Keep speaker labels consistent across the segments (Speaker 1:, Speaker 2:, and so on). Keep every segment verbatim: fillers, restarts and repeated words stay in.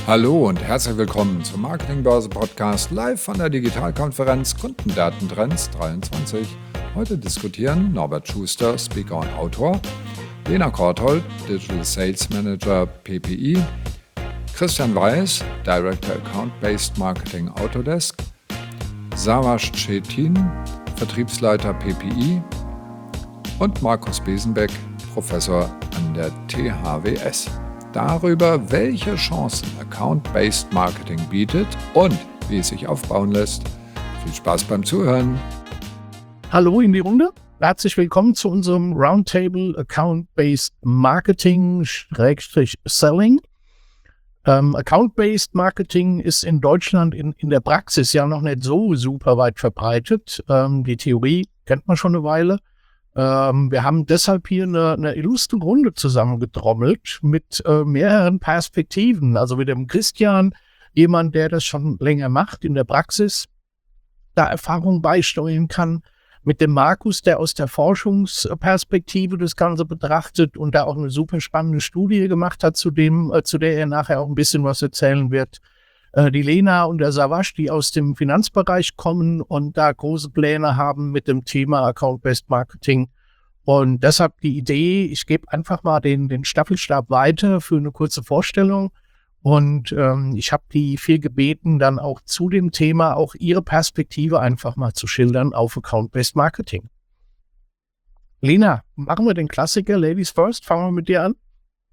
Speaker 1: Hallo und herzlich willkommen zum Marketingbörse Podcast live von der Digitalkonferenz Kundendatentrends dreiundzwanzig. Heute diskutieren Norbert Schuster, Speaker und Autor, Lena Korthold, Digital Sales Manager P P I, Christian Weiß, Director Account-Based Marketing Autodesk, Savas Cetin, Vertriebsleiter P P I und Markus Besenbeck, Professor an der T H W S. Darüber, welche Chancen Account-Based Marketing bietet und wie es sich aufbauen lässt. Viel Spaß beim Zuhören.
Speaker 2: Hallo in die Runde. Herzlich willkommen zu unserem Roundtable Account-Based Marketing Selling. Ähm, Account-Based Marketing ist in Deutschland in, in der Praxis ja noch nicht so super weit verbreitet. Ähm, die Theorie kennt man schon eine Weile. Ähm, wir haben deshalb hier eine, eine illustre Runde zusammengetrommelt mit äh, mehreren Perspektiven. Also mit dem Christian, jemand, der das schon länger macht in der Praxis, da Erfahrung beisteuern kann. Mit dem Markus, der aus der Forschungsperspektive das Ganze betrachtet und da auch eine super spannende Studie gemacht hat, zu dem, äh, zu der er nachher auch ein bisschen was erzählen wird. Äh, die Lena und der Savas, die aus dem Finanzbereich kommen und da große Pläne haben mit dem Thema Account-Based Marketing. Und deshalb die Idee, ich gebe einfach mal den, den Staffelstab weiter für eine kurze Vorstellung. Und ähm, ich habe die vier gebeten, dann auch zu dem Thema auch ihre Perspektive einfach mal zu schildern auf Account-Based Marketing. Lena, machen wir den Klassiker Ladies First, fangen wir mit dir an.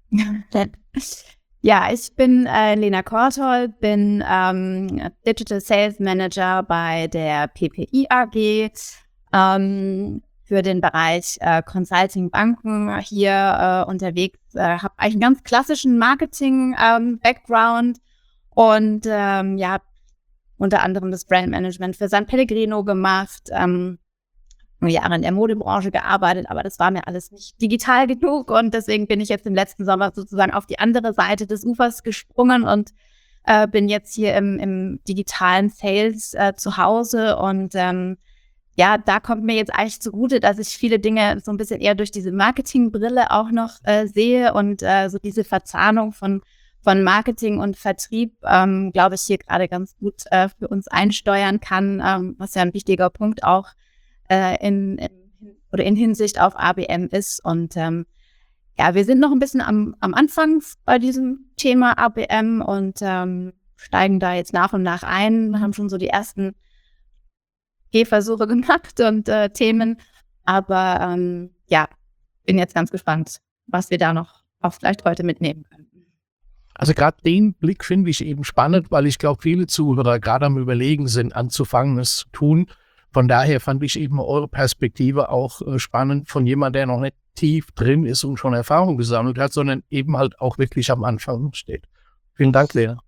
Speaker 3: Ja, ich bin äh, Lena Korthold, bin ähm, Digital Sales Manager bei der P P I A G ähm, für den Bereich äh, Consulting Banken hier äh, unterwegs. Äh, habe eigentlich einen ganz klassischen Marketing-Background ähm, und ähm, ja, unter anderem das Brandmanagement für San Pellegrino gemacht. Ähm, Jahre in der Modebranche gearbeitet, aber das war mir alles nicht digital genug und deswegen bin ich jetzt im letzten Sommer sozusagen auf die andere Seite des Ufers gesprungen und äh, bin jetzt hier im, im digitalen Sales äh, zu Hause und ähm, ja, da kommt mir jetzt eigentlich zugute, dass ich viele Dinge so ein bisschen eher durch diese Marketingbrille auch noch äh, sehe und äh, so diese Verzahnung von, von Marketing und Vertrieb, ähm, glaube ich, hier gerade ganz gut äh, für uns einsteuern kann, ähm, was ja ein wichtiger Punkt auch In, in, oder in Hinsicht auf A B M ist. Und ähm, ja, wir sind noch ein bisschen am, am Anfang bei diesem Thema A B M und ähm, steigen da jetzt nach und nach ein, haben schon so die ersten Gehversuche gemacht und äh, Themen. Aber ähm, ja, bin jetzt ganz gespannt, was wir da noch auch vielleicht heute mitnehmen können.
Speaker 2: Also gerade den Blick finde ich eben spannend, weil ich glaube, viele Zuhörer gerade am Überlegen sind, anzufangen, es zu tun. Von daher fand ich eben eure Perspektive auch äh, spannend von jemandem, der noch nicht tief drin ist und schon Erfahrung gesammelt hat, sondern eben halt auch wirklich am Anfang steht. Vielen Dank, Lena.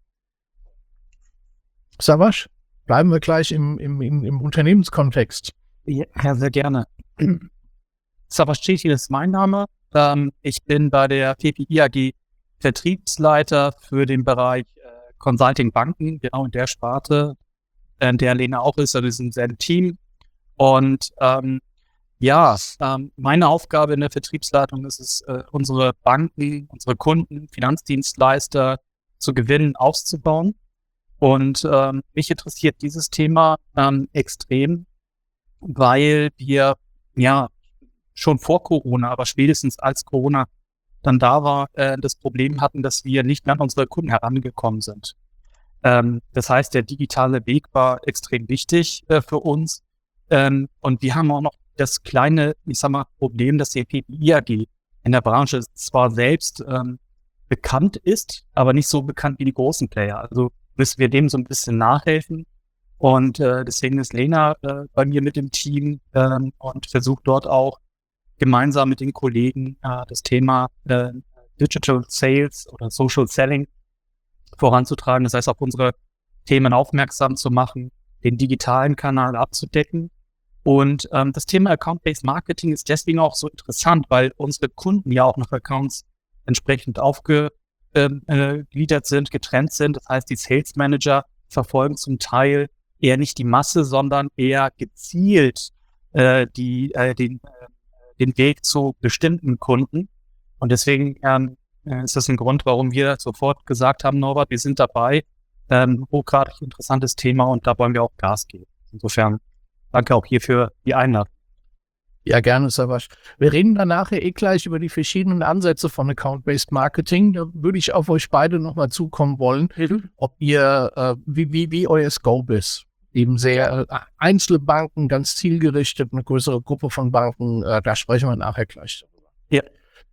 Speaker 2: Savas, bleiben wir gleich im, im, im, im Unternehmenskontext.
Speaker 4: Ja, sehr gerne. Savas Cetin ist mein Name. Ähm, ich bin bei der P P I A G Vertriebsleiter für den Bereich äh, Consulting Banken, genau in der Sparte, in der Lena auch ist, also wir sind ein Team. Und ähm, ja, ähm, meine Aufgabe in der Vertriebsleitung ist es, äh, unsere Banken, unsere Kunden, Finanzdienstleister zu gewinnen, auszubauen. Und ähm, mich interessiert dieses Thema ähm, extrem, weil wir ja schon vor Corona, aber spätestens als Corona dann da war, äh, das Problem hatten, dass wir nicht mehr an unsere Kunden herangekommen sind. Ähm, das heißt, der digitale Weg war extrem wichtig äh, für uns. Ähm, und wir haben auch noch das kleine, ich sag mal, Problem, dass die P P I A G in der Branche zwar selbst ähm, bekannt ist, aber nicht so bekannt wie die großen Player. Also müssen wir dem so ein bisschen nachhelfen. Und äh, deswegen ist Lena äh, bei mir mit dem Team ähm, und versucht dort auch gemeinsam mit den Kollegen äh, das Thema äh, Digital Sales oder Social Selling voranzutragen, das heißt, auf unsere Themen aufmerksam zu machen, den digitalen Kanal abzudecken. Und ähm, das Thema Account-Based Marketing ist deswegen auch so interessant, weil unsere Kunden ja auch nach Accounts entsprechend aufgegliedert ähm, äh, sind, getrennt sind. Das heißt, die Sales Manager verfolgen zum Teil eher nicht die Masse, sondern eher gezielt äh, die, äh, den, äh, den Weg zu bestimmten Kunden. Und deswegen ähm, äh, ist das ein Grund, warum wir sofort gesagt haben, Norbert, wir sind dabei. Ähm, hochgradig interessantes Thema und da wollen wir auch Gas geben. Insofern danke auch hier für die Einladung.
Speaker 2: Ja, gerne, Savasch. Wir reden dann nachher eh gleich über die verschiedenen Ansätze von Account-Based Marketing. Da würde ich auf euch beide nochmal zukommen wollen, ob ihr, äh, wie, wie, wie euer Scope ist. Eben sehr äh, einzelne Banken, ganz zielgerichtet, eine größere Gruppe von Banken. Äh, da sprechen wir nachher gleich darüber.
Speaker 4: Ja.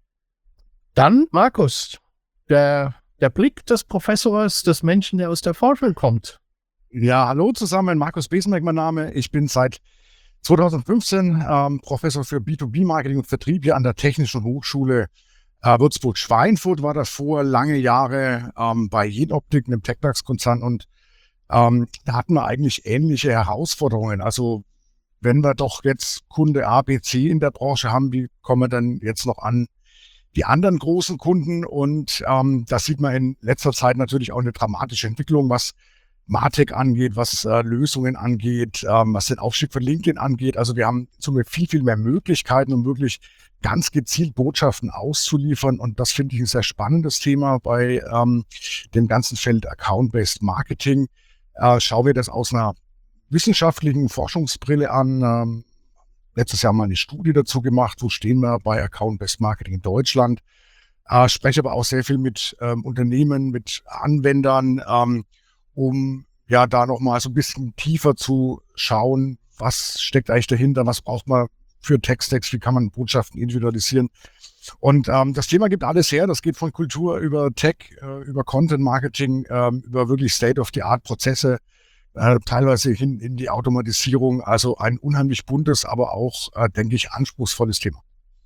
Speaker 2: Dann, Markus, der, der Blick des Professors, des Menschen, der aus der Forschung kommt.
Speaker 5: Ja, hallo zusammen, Markus Besenbeck mein Name. Ich bin seit zweitausendfünfzehn ähm, Professor für B zwei B Marketing und Vertrieb hier an der Technischen Hochschule äh, Würzburg-Schweinfurt, war davor lange Jahre ähm, bei Jenoptik, einem TechDAX-Konzern, und ähm, da hatten wir eigentlich ähnliche Herausforderungen. Also wenn wir doch jetzt Kunde A, B, C in der Branche haben, wie kommen wir dann jetzt noch an die anderen großen Kunden? Und ähm, da sieht man in letzter Zeit natürlich auch eine dramatische Entwicklung, was Martech angeht, was äh, Lösungen angeht, ähm, was den Aufstieg von LinkedIn angeht. Also wir haben somit viel, viel mehr Möglichkeiten, um wirklich ganz gezielt Botschaften auszuliefern. Und das finde ich ein sehr spannendes Thema bei ähm, dem ganzen Feld Account-Based Marketing. Äh, schauen wir das aus einer wissenschaftlichen Forschungsbrille an. Ähm, letztes Jahr mal eine Studie dazu gemacht, wo stehen wir bei Account-Based Marketing in Deutschland. Äh, spreche aber auch sehr viel mit ähm, Unternehmen, mit Anwendern, ähm, um ja da nochmal so ein bisschen tiefer zu schauen, was steckt eigentlich dahinter, was braucht man für Text-Text, wie kann man Botschaften individualisieren. Und ähm, das Thema gibt alles her, das geht von Kultur über Tech, äh, über Content-Marketing, äh, über wirklich State-of-the-Art-Prozesse, äh, teilweise hin in die Automatisierung. Also ein unheimlich buntes, aber auch, äh, denke ich, anspruchsvolles Thema.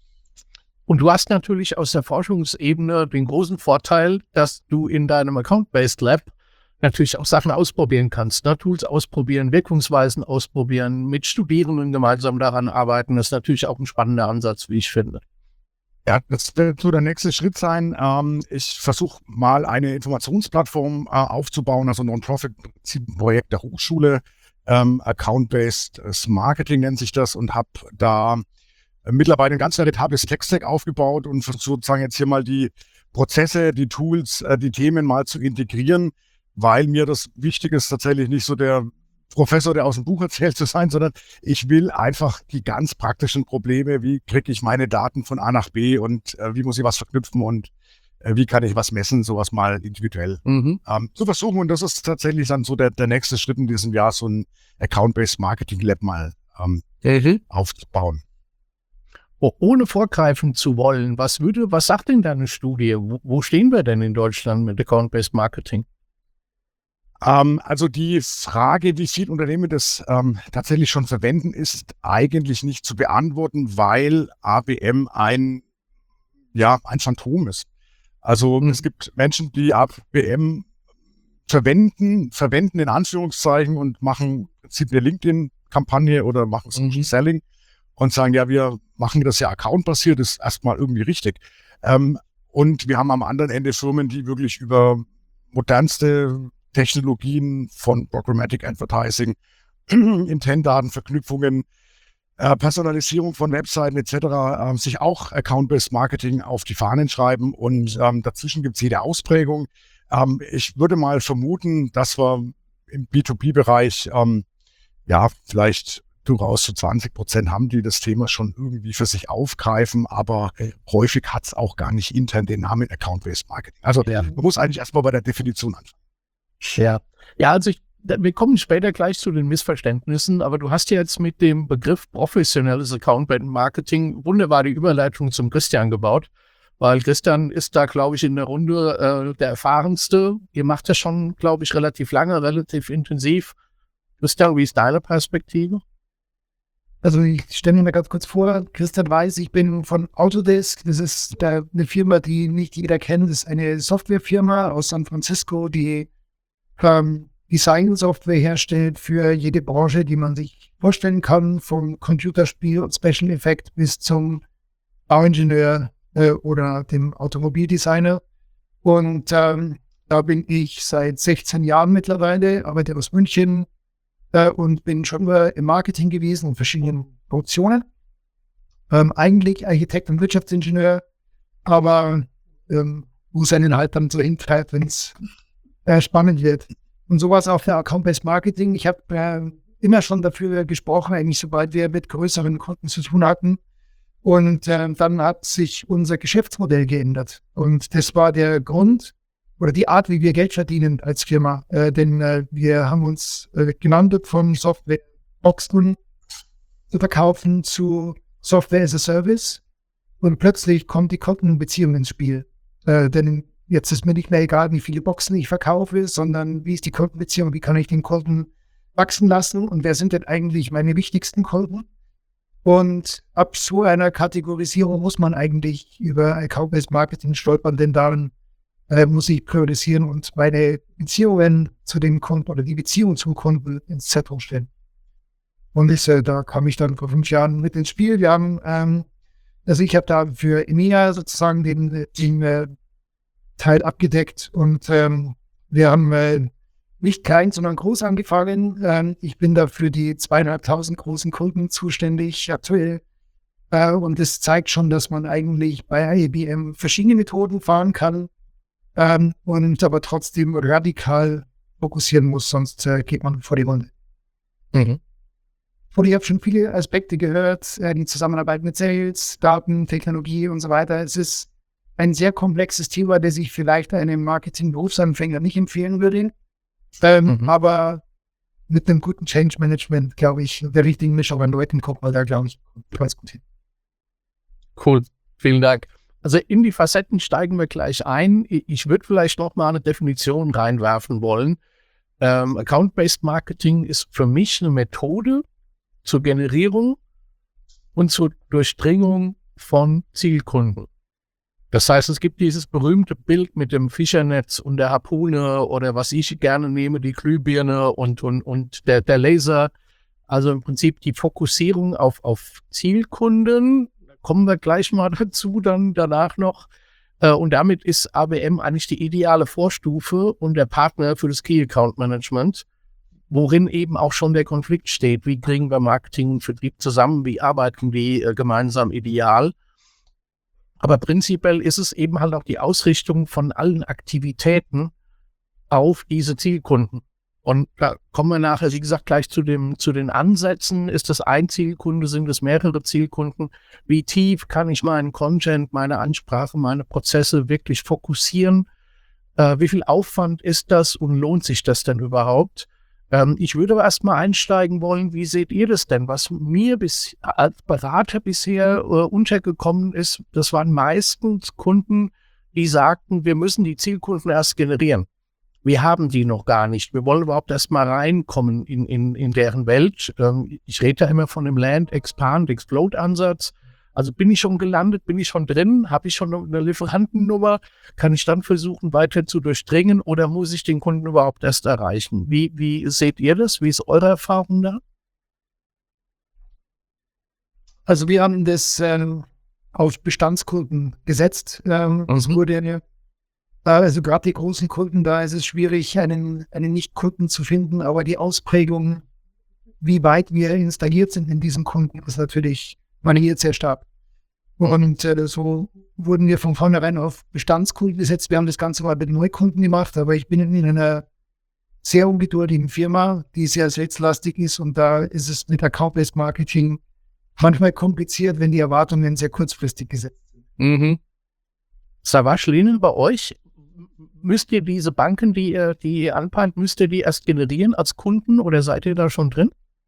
Speaker 2: Und du hast natürlich aus der Forschungsebene den großen Vorteil, dass du in deinem Account-Based Lab natürlich auch Sachen ausprobieren kannst, ne? Tools ausprobieren, Wirkungsweisen ausprobieren, mit Studierenden gemeinsam daran arbeiten. Das ist natürlich auch ein spannender Ansatz, wie ich finde.
Speaker 5: Ja, das wird so der nächste Schritt sein. Ähm, ich versuche mal eine Informationsplattform äh, aufzubauen, also ein Non-Profit-Projekt der Hochschule. Ähm, Account-Based Marketing nennt sich das, und habe da äh, mittlerweile ein ganz veritables Tech-Stack aufgebaut und versuche sozusagen jetzt hier mal die Prozesse, die Tools, äh, die Themen mal zu integrieren, weil mir das wichtig ist, tatsächlich nicht so der Professor, der aus dem Buch erzählt zu sein, sondern ich will einfach die ganz praktischen Probleme, wie kriege ich meine Daten von A nach B und äh, wie muss ich was verknüpfen und äh, wie kann ich was messen, sowas mal individuell
Speaker 2: Mhm.
Speaker 5: ähm, zu versuchen. Und das ist tatsächlich dann so der, der nächste Schritt in diesem Jahr, so ein Account-Based Marketing Lab mal ähm,
Speaker 2: Mhm.
Speaker 5: aufzubauen.
Speaker 2: Oh, ohne vorgreifen zu wollen, was würde, was sagt denn deine Studie? Wo, wo stehen wir denn in Deutschland mit Account-Based Marketing?
Speaker 5: Ähm, also die Frage, wie viele Unternehmen das ähm, tatsächlich schon verwenden, ist eigentlich nicht zu beantworten, weil A B M ein, ja, ein Phantom ist. Also
Speaker 2: Mhm.
Speaker 5: es gibt Menschen, die A B M verwenden, verwenden in Anführungszeichen und machen im Prinzip eine LinkedIn-Kampagne oder machen Social
Speaker 2: Mhm.
Speaker 5: Selling und sagen, ja, wir machen das ja accountbasiert, ist erstmal irgendwie richtig. Ähm, und wir haben am anderen Ende Firmen, die wirklich über modernste Technologien von Programmatic Advertising, Intent-Datenverknüpfungen, äh, Personalisierung von Webseiten et cetera äh, sich auch Account-Based Marketing auf die Fahnen schreiben, und ähm, dazwischen gibt es jede Ausprägung. Ähm, ich würde mal vermuten, dass wir im B zwei B-Bereich ähm, ja vielleicht durchaus so zwanzig Prozent haben, die das Thema schon irgendwie für sich aufgreifen, aber häufig hat es auch gar nicht intern den Namen Account-Based Marketing. Also
Speaker 2: Ja.
Speaker 5: man muss eigentlich erstmal bei der Definition anfangen.
Speaker 2: Ja, ja, also ich, da- wir kommen später gleich zu den Missverständnissen, aber du hast ja jetzt mit dem Begriff professionelles Account-Based Marketing wunderbar die Überleitung zum Christian gebaut, weil Christian ist da, glaube ich, in der Runde äh, der Erfahrenste. Ihr macht das schon, glaube ich, relativ lange, relativ intensiv. Christian, wie ist deine Perspektive?
Speaker 6: Also ich stelle mir ganz kurz vor, Christian Weiß, ich bin von Autodesk. Das ist da eine Firma, die nicht jeder kennt. Das ist eine Softwarefirma aus San Francisco, die ähm, Design-Software herstellt für jede Branche, die man sich vorstellen kann, vom Computerspiel und Special Effect bis zum Bauingenieur äh, oder dem Automobildesigner. Und ähm, da bin ich seit sechzehn Jahren mittlerweile, arbeite aus München, äh, und bin schon mal im Marketing gewesen, in verschiedenen Funktionen. Ähm, eigentlich Architekt und Wirtschaftsingenieur, aber ähm, wo es einen halt dann so hintreibt, wenn es äh, spannend wird. Und sowas auch für Account-Based Marketing. Ich habe äh, immer schon dafür gesprochen, eigentlich sobald wir mit größeren Kunden zu tun hatten. Und äh, dann hat sich unser Geschäftsmodell geändert. Und das war der Grund oder die Art, wie wir Geld verdienen als Firma. Äh, denn äh, wir haben uns äh, genannt von Softwareboxen zu verkaufen zu Software as a Service. Und plötzlich kommt die Kundenbeziehung ins Spiel. Äh, denn jetzt ist mir nicht mehr egal, wie viele Boxen ich verkaufe, sondern wie ist die Kundenbeziehung, wie kann ich den Kunden wachsen lassen und wer sind denn eigentlich meine wichtigsten Kunden? Und ab so einer Kategorisierung muss man eigentlich über Account-Based Marketing stolpern, denn darin äh, muss ich priorisieren und meine Beziehungen zu den Kunden oder die Beziehung zum Kunden ins Zentrum stellen. Und das, äh, da kam ich dann vor fünf Jahren mit ins Spiel. Wir haben, ähm, also ich habe da für E M E A sozusagen den, den äh, Teil abgedeckt und ähm, wir haben äh, nicht klein, sondern groß angefangen. Ähm, ich bin da für die zweieinhalbtausend großen Kunden zuständig aktuell. Äh, und das zeigt schon, dass man eigentlich bei I B M verschiedene Methoden fahren kann ähm, und aber trotzdem radikal fokussieren muss, sonst äh, geht man vor die Runde.
Speaker 2: Mhm.
Speaker 6: Und ich habe schon viele Aspekte gehört, äh, die Zusammenarbeit mit Sales, Daten, Technologie und so weiter. Es ist ein sehr komplexes Thema, das ich vielleicht einem Marketing-Berufsanfänger nicht empfehlen würde. Ähm, mhm. Aber mit einem guten Change Management, glaube ich, der richtigen Mischung an Leuten kommt man da, glaube ich, ganz gut hin.
Speaker 2: Cool, vielen Dank. Also in die Facetten steigen wir gleich ein. Ich würde vielleicht noch mal eine Definition reinwerfen wollen. Ähm, Account-Based Marketing ist für mich eine Methode zur Generierung und zur Durchdringung von Zielkunden. Das heißt, es gibt dieses berühmte Bild mit dem Fischernetz und der Harpune oder was ich gerne nehme, die Glühbirne und, und, und der, der Laser. Also im Prinzip die Fokussierung auf, auf Zielkunden. Da kommen wir gleich mal dazu, dann danach noch. Und damit ist A B M eigentlich die ideale Vorstufe und der Partner für das Key Account Management, worin eben auch schon der Konflikt steht. Wie kriegen wir Marketing und Vertrieb zusammen? Wie arbeiten die äh, gemeinsam ideal? Aber prinzipiell ist es eben halt auch die Ausrichtung von allen Aktivitäten auf diese Zielkunden. Und da kommen wir nachher, wie gesagt, gleich zu dem, zu den Ansätzen. Ist das ein Zielkunde? Sind es mehrere Zielkunden? Wie tief kann ich meinen Content, meine Ansprache, meine Prozesse wirklich fokussieren? Äh, wie viel Aufwand ist das und lohnt sich das denn überhaupt? Ähm, ich würde aber erstmal einsteigen wollen, wie seht ihr das denn? Was mir bis, als Berater bisher äh, untergekommen ist, das waren meistens Kunden, die sagten, wir müssen die Zielkunden erst generieren. Wir haben die noch gar nicht. Wir wollen überhaupt erst mal reinkommen in, in, in deren Welt. Ähm, ich rede da immer von dem Land, Expand, Explode Ansatz. Also bin ich schon gelandet, bin ich schon drin, habe ich schon eine Lieferantennummer, kann ich dann versuchen, weiter zu durchdringen oder muss ich den Kunden überhaupt erst erreichen? Wie, wie seht ihr das? Wie ist eure Erfahrung da?
Speaker 6: Also wir haben das ähm, auf Bestandskunden gesetzt. Ähm, mhm. Es wurde eine, also gerade die großen Kunden, da ist es schwierig, einen, einen Nicht-Kunden zu finden, aber die Ausprägung, wie weit wir installiert sind in diesen Kunden, ist natürlich variiert sehr stark. Und äh, so wurden wir von vornherein auf Bestandskunden gesetzt. Wir haben das Ganze mal mit Neukunden gemacht, aber ich bin in einer sehr ungeduldigen Firma, die sehr saleslastig ist und da ist es mit Account-Based Marketing manchmal kompliziert, wenn die Erwartungen sehr kurzfristig gesetzt sind.
Speaker 2: Mhm. Savas, Lehnen, bei euch, müsst ihr diese Banken, die ihr, die ihr anpeilt, müsst ihr die erst generieren als Kunden oder seid ihr da schon drin?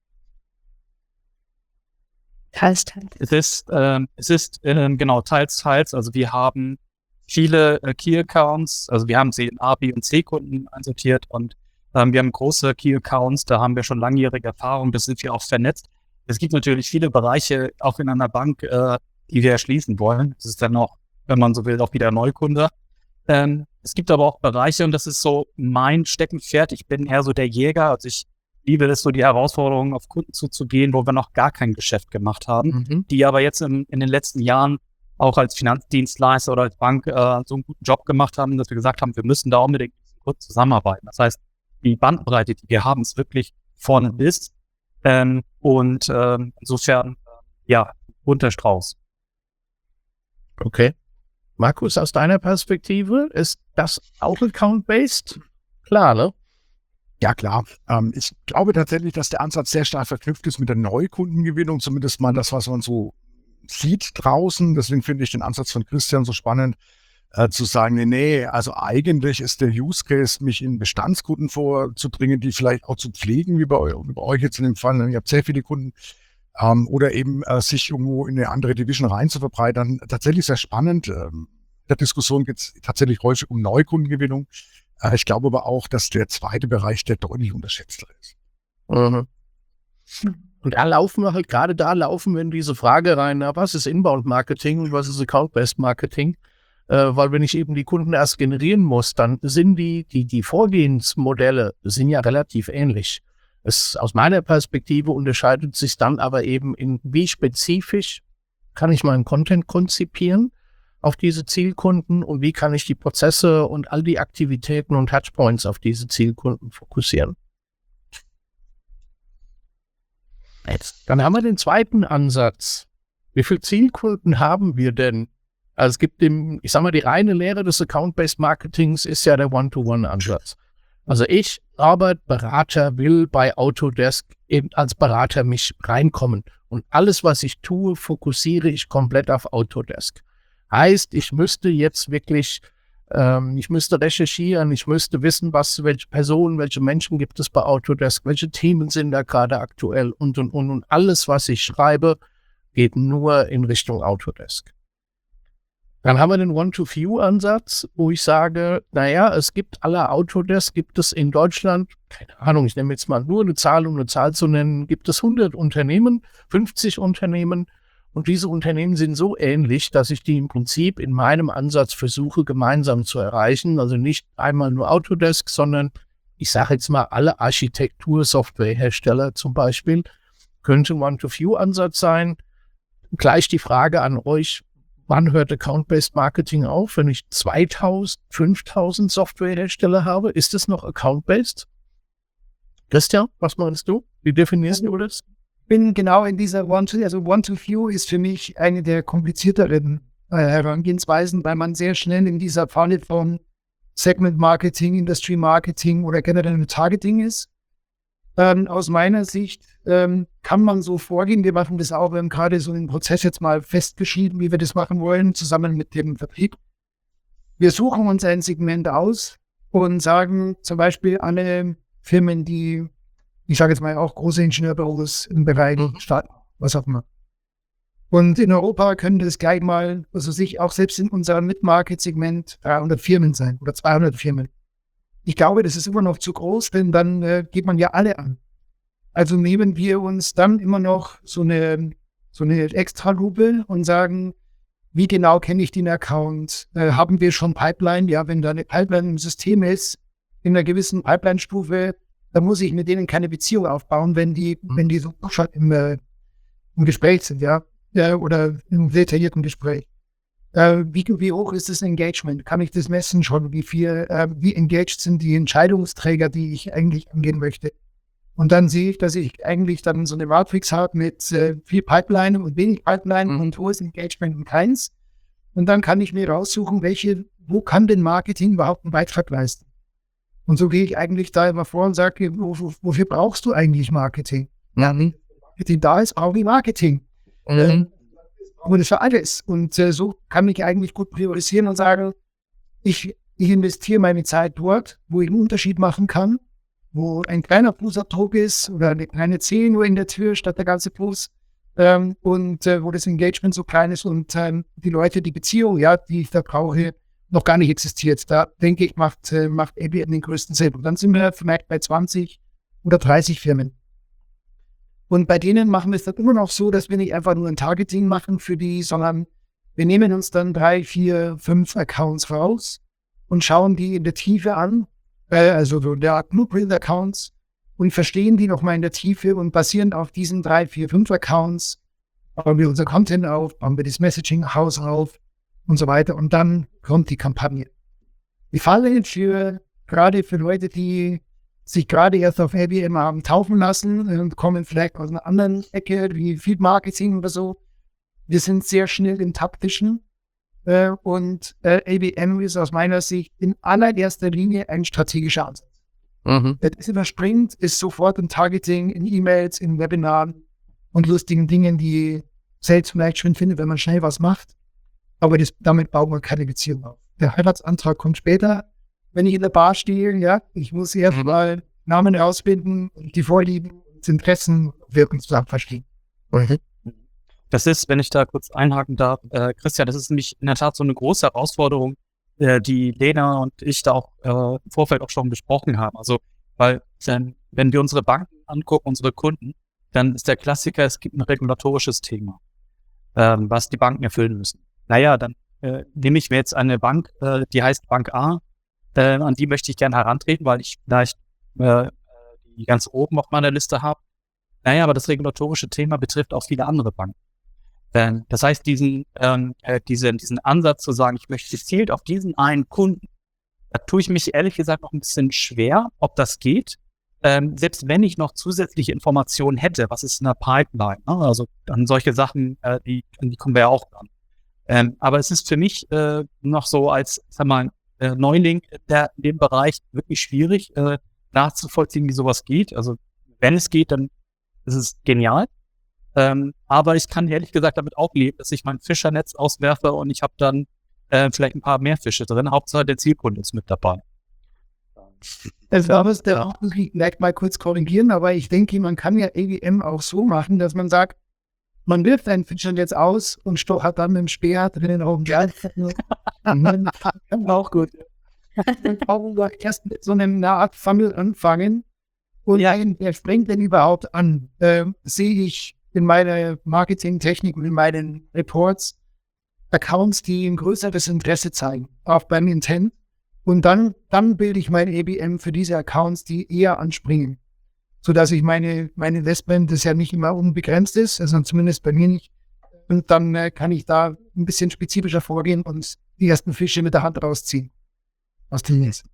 Speaker 3: Teils, teils.
Speaker 4: Es ist, ähm, es ist ähm, genau teils, teils. Also wir haben viele äh, Key-Accounts, also wir haben sie in A, B und C-Kunden einsortiert und ähm, wir haben große Key-Accounts, da haben wir schon langjährige Erfahrung, das sind wir auch vernetzt. Es gibt natürlich viele Bereiche, auch in einer Bank, äh, die wir erschließen wollen. Das ist dann auch, wenn man so will, auch wieder Neukunde. Ähm, es gibt aber auch Bereiche, und das ist so mein Steckenpferd, ich bin eher so der Jäger, also ich liebe es, so die Herausforderungen auf Kunden zuzugehen, wo wir noch gar kein Geschäft gemacht haben, mhm. die aber jetzt in, in den letzten Jahren auch als Finanzdienstleister oder als Bank äh, so einen guten Job gemacht haben, dass wir gesagt haben, wir müssen da unbedingt mit diesen Kunden zusammenarbeiten. Das heißt, die Bandbreite, die wir haben, ist wirklich vorne bis. Ähm, und ähm, insofern, äh, ja, bunter Strauß.
Speaker 2: Okay. Markus, aus deiner Perspektive, ist das auch Account-Based? Klar, ne?
Speaker 5: Ja, klar. Ähm, ich glaube tatsächlich, dass der Ansatz sehr stark verknüpft ist mit der Neukundengewinnung, zumindest mal das, was man so sieht draußen. Deswegen finde ich den Ansatz von Christian so spannend, äh, zu sagen, nee, nee, also eigentlich ist der Use Case, mich in Bestandskunden vorzubringen, die vielleicht auch zu pflegen, wie bei, eu wie bei euch jetzt in dem Fall. Ihr habt sehr viele Kunden. Ähm, oder eben äh, sich irgendwo in eine andere Division rein zu verbreitern. Tatsächlich sehr spannend. Ähm, in der Diskussion geht es tatsächlich häufig um Neukundengewinnung. Äh, ich glaube aber auch, dass der zweite Bereich der deutlich unterschätzter ist.
Speaker 2: Mhm. Und da laufen wir halt, gerade da laufen wir in diese Frage rein, na, was ist Inbound-Marketing und was ist Account-Based-Marketing? Äh, weil wenn ich eben die Kunden erst generieren muss, dann sind die, die, die Vorgehensmodelle sind ja relativ ähnlich. Es, aus meiner Perspektive unterscheidet sich dann aber eben in, wie spezifisch kann ich meinen Content konzipieren auf diese Zielkunden und wie kann ich die Prozesse und all die Aktivitäten und Touchpoints auf diese Zielkunden fokussieren. Jetzt, dann haben wir den zweiten Ansatz. Wie viele Zielkunden haben wir denn? Also es gibt im, ich sag mal, die reine Lehre des Account-Based Marketings ist ja der One-to-One-Ansatz. Also ich, Arbeit, Berater, will bei Autodesk eben als Berater mich reinkommen. Und alles, was ich tue, fokussiere ich komplett auf Autodesk. Heißt, ich müsste jetzt wirklich, ähm, ich müsste recherchieren, ich müsste wissen, was, welche Personen, welche Menschen gibt es bei Autodesk, welche Themen sind da gerade aktuell und, und, und. Und alles, was ich schreibe, geht nur in Richtung Autodesk. Dann haben wir den One-to-Few-Ansatz, wo ich sage, naja, es gibt aller Autodesk, gibt es in Deutschland, keine Ahnung, ich nehme jetzt mal nur eine Zahl, um eine Zahl zu nennen, gibt es hundert Unternehmen, fünfzig Unternehmen und diese Unternehmen sind so ähnlich, dass ich die im Prinzip in meinem Ansatz versuche, gemeinsam zu erreichen. Also nicht einmal nur Autodesk, sondern ich sage jetzt mal alle Architektur-Softwarehersteller zum Beispiel, könnte ein One-to-Few-Ansatz sein. Gleich die Frage an euch, wann hört Account-Based Marketing auf? Wenn ich zweitausend, fünftausend Softwarehersteller habe, ist es noch Account-Based? Christian, was meinst du? Wie definierst du das?
Speaker 6: Ich bin genau in dieser One-to, also One-to-Few ist für mich eine der komplizierteren äh, Herangehensweisen, weil man sehr schnell in dieser Pfanne von Segment-Marketing, Industry-Marketing oder generell Targeting ist. Ähm, aus meiner Sicht ähm, kann man so vorgehen. Wir machen das auch, wir haben gerade so einen Prozess jetzt mal festgeschrieben, wie wir das machen wollen, zusammen mit dem Vertrieb. Wir suchen uns ein Segment aus und sagen zum Beispiel alle Firmen, die, ich sage jetzt mal auch große Ingenieurbüros im Bereich Stadt, was auch immer. Und in Europa können das gleich mal, also sich auch selbst in unserem Mid-Market-Segment dreihundert Firmen sein oder zweihundert Firmen. Ich glaube, das ist immer noch zu groß, denn dann äh, geht man ja alle an. Also nehmen wir uns dann immer noch so eine, so eine Extra-Lupe und sagen, wie genau kenne ich den Account? Äh, haben wir schon Pipeline? Ja, wenn da eine Pipeline im System ist, in einer gewissen Pipeline-Stufe, dann muss ich mit denen keine Beziehung aufbauen, wenn die, mhm. wenn die so schon im, äh, im Gespräch sind, ja, ja, oder im detaillierten Gespräch. Äh, wie, wie hoch ist das Engagement? Kann ich das messen schon? Wie viel, äh, wie engaged sind die Entscheidungsträger, die ich eigentlich angehen möchte? Und dann sehe ich, dass ich eigentlich dann so eine Matrix habe mit äh, viel Pipeline und wenig Pipeline mhm. und hohes Engagement und keins. Und dann kann ich mir raussuchen, welche, wo kann denn Marketing überhaupt einen Beitrag leisten? Und so gehe ich eigentlich da immer vor und sage, wo, wo, wofür brauchst du eigentlich Marketing? Ja, nee. Marketing da ist auch wie Marketing. Mhm. Äh, aber das für alles. Und äh, so kann ich eigentlich gut priorisieren und sagen, ich, ich investiere meine Zeit dort, wo ich einen Unterschied machen kann, wo ein kleiner Fußabdruck ist oder eine kleine Zehe nur in der Tür statt der ganze Fuß ähm, und äh, wo das Engagement so klein ist und ähm, die Leute, die Beziehung, ja, die ich da brauche, noch gar nicht existiert. Da denke ich, macht, äh, macht A B M den größten Sinn. Und dann sind wir vielleicht bei zwanzig oder dreißig Firmen. Und bei denen machen wir es dann immer noch so, dass wir nicht einfach nur ein Targeting machen für die, sondern wir nehmen uns dann drei, vier, fünf Accounts raus und schauen die in der Tiefe an, äh, also so der Art Blueprint-Accounts und verstehen die nochmal in der Tiefe und basierend auf diesen drei, vier, fünf Accounts bauen wir unser Content auf, bauen wir das Messaging-Haus auf und so weiter und dann kommt die Kampagne. Die Falle für, gerade für Leute, die sich gerade erst auf A B M haben taufen lassen und kommen vielleicht aus einer anderen Ecke, wie Feed Marketing oder so. Wir sind sehr schnell im Taktischen Äh, und äh, A B M ist aus meiner Sicht in allererster Linie ein strategischer Ansatz.
Speaker 2: Mhm.
Speaker 6: Das überspringt, ist sofort im Targeting, in E-Mails, in Webinaren und lustigen Dingen, die Sales vielleicht schön findet, wenn man schnell was macht. Aber das, damit baut man keine Beziehung auf. Der Heiratsantrag kommt später. Wenn ich in der Bar stehe, ja, ich muss erst
Speaker 2: Mhm.
Speaker 6: mal Namen rausfinden, die Vorlieben, das Interessen, Wirken zusammen verstehen.
Speaker 2: Mhm.
Speaker 4: Das ist, wenn ich da kurz einhaken darf, äh, Christian, das ist nämlich in der Tat so eine große Herausforderung, äh, die Lena und ich da auch äh, im Vorfeld auch schon besprochen haben. Also, weil ähm, wenn wir unsere Banken angucken, unsere Kunden, dann ist der Klassiker, es gibt ein regulatorisches Thema, ähm, was die Banken erfüllen müssen. Naja, dann äh, nehme ich mir jetzt eine Bank, äh, die heißt Bank A, äh, an die möchte ich gerne herantreten, weil ich vielleicht äh, die ganz oben auf meiner Liste habe. Naja, aber das regulatorische Thema betrifft auch viele andere Banken. Ähm, das heißt, diesen, ähm, äh, diesen, diesen Ansatz zu sagen, ich möchte gezielt auf diesen einen Kunden, da tue ich mich ehrlich gesagt noch ein bisschen schwer, ob das geht. Ähm, selbst wenn ich noch zusätzliche Informationen hätte, was ist in der Pipeline, ne? Also an solche Sachen, äh, die, an die kommen wir ja auch dran. Ähm, aber es ist für mich äh, noch so als, sag mal, äh, Neuling der, in dem Bereich wirklich schwierig äh, nachzuvollziehen, wie sowas geht. Also wenn es geht, dann ist es genial. Ähm, aber ich kann ehrlich gesagt damit auch leben, dass ich mein Fischernetz auswerfe und ich habe dann äh, vielleicht ein paar mehr Fische drin. Hauptsache der Zielkunde ist mit dabei.
Speaker 6: Das war was, der auch muss ich vielleicht mal kurz korrigieren, aber ich denke, man kann ja A B M auch so machen, dass man sagt, man wirft ein Fischernetz aus und hat dann mit dem Speer drinnen auf dem Glas. Auch gut. Dann brauchen wir erst mit so einer Art Funnel anfangen. Und ja, wer springt denn überhaupt an? Ähm, sehe ich in meiner Marketingtechnik und in meinen Reports Accounts, die ein größeres Interesse zeigen, auch beim Intent. Und dann, dann bilde ich mein A B M für diese Accounts, die eher anspringen. Sodass ich meine, mein Investment, das ja nicht immer unbegrenzt ist, also zumindest bei mir nicht. Und dann äh, kann ich da ein bisschen spezifischer vorgehen und die ersten Fische mit der Hand rausziehen. Aus dem Netz.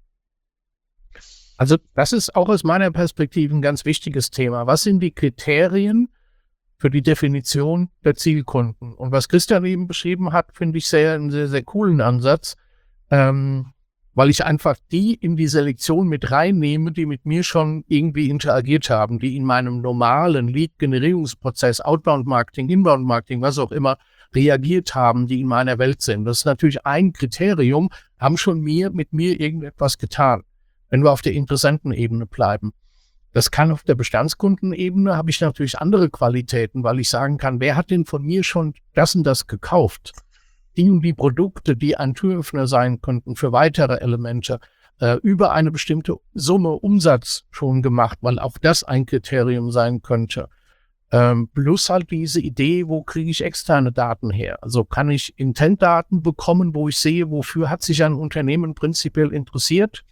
Speaker 2: Also das ist auch aus meiner Perspektive ein ganz wichtiges Thema. Was sind die Kriterien für die Definition der Zielkunden? Und was Christian eben beschrieben hat, finde ich sehr, einen sehr, sehr coolen Ansatz, ähm, weil ich einfach die in die Selektion mit reinnehme, die mit mir schon irgendwie interagiert haben, die in meinem normalen Lead-Generierungsprozess, Outbound-Marketing, Inbound-Marketing, was auch immer, reagiert haben, die in meiner Welt sind. Das ist natürlich ein Kriterium, haben schon mir mit mir irgendetwas getan, wenn wir auf der Interessentenebene bleiben. Das kann auf der Bestandskundenebene, habe ich natürlich andere Qualitäten, weil ich sagen kann, wer hat denn von mir schon das und das gekauft? Die und die Produkte, die ein Türöffner sein könnten für weitere Elemente, äh, über eine bestimmte Summe Umsatz schon gemacht, weil auch das ein Kriterium sein könnte. Ähm, plus halt diese Idee, wo kriege ich externe Daten her? Also kann ich Intent-Daten bekommen, wo ich sehe, wofür hat sich ein Unternehmen prinzipiell interessiert?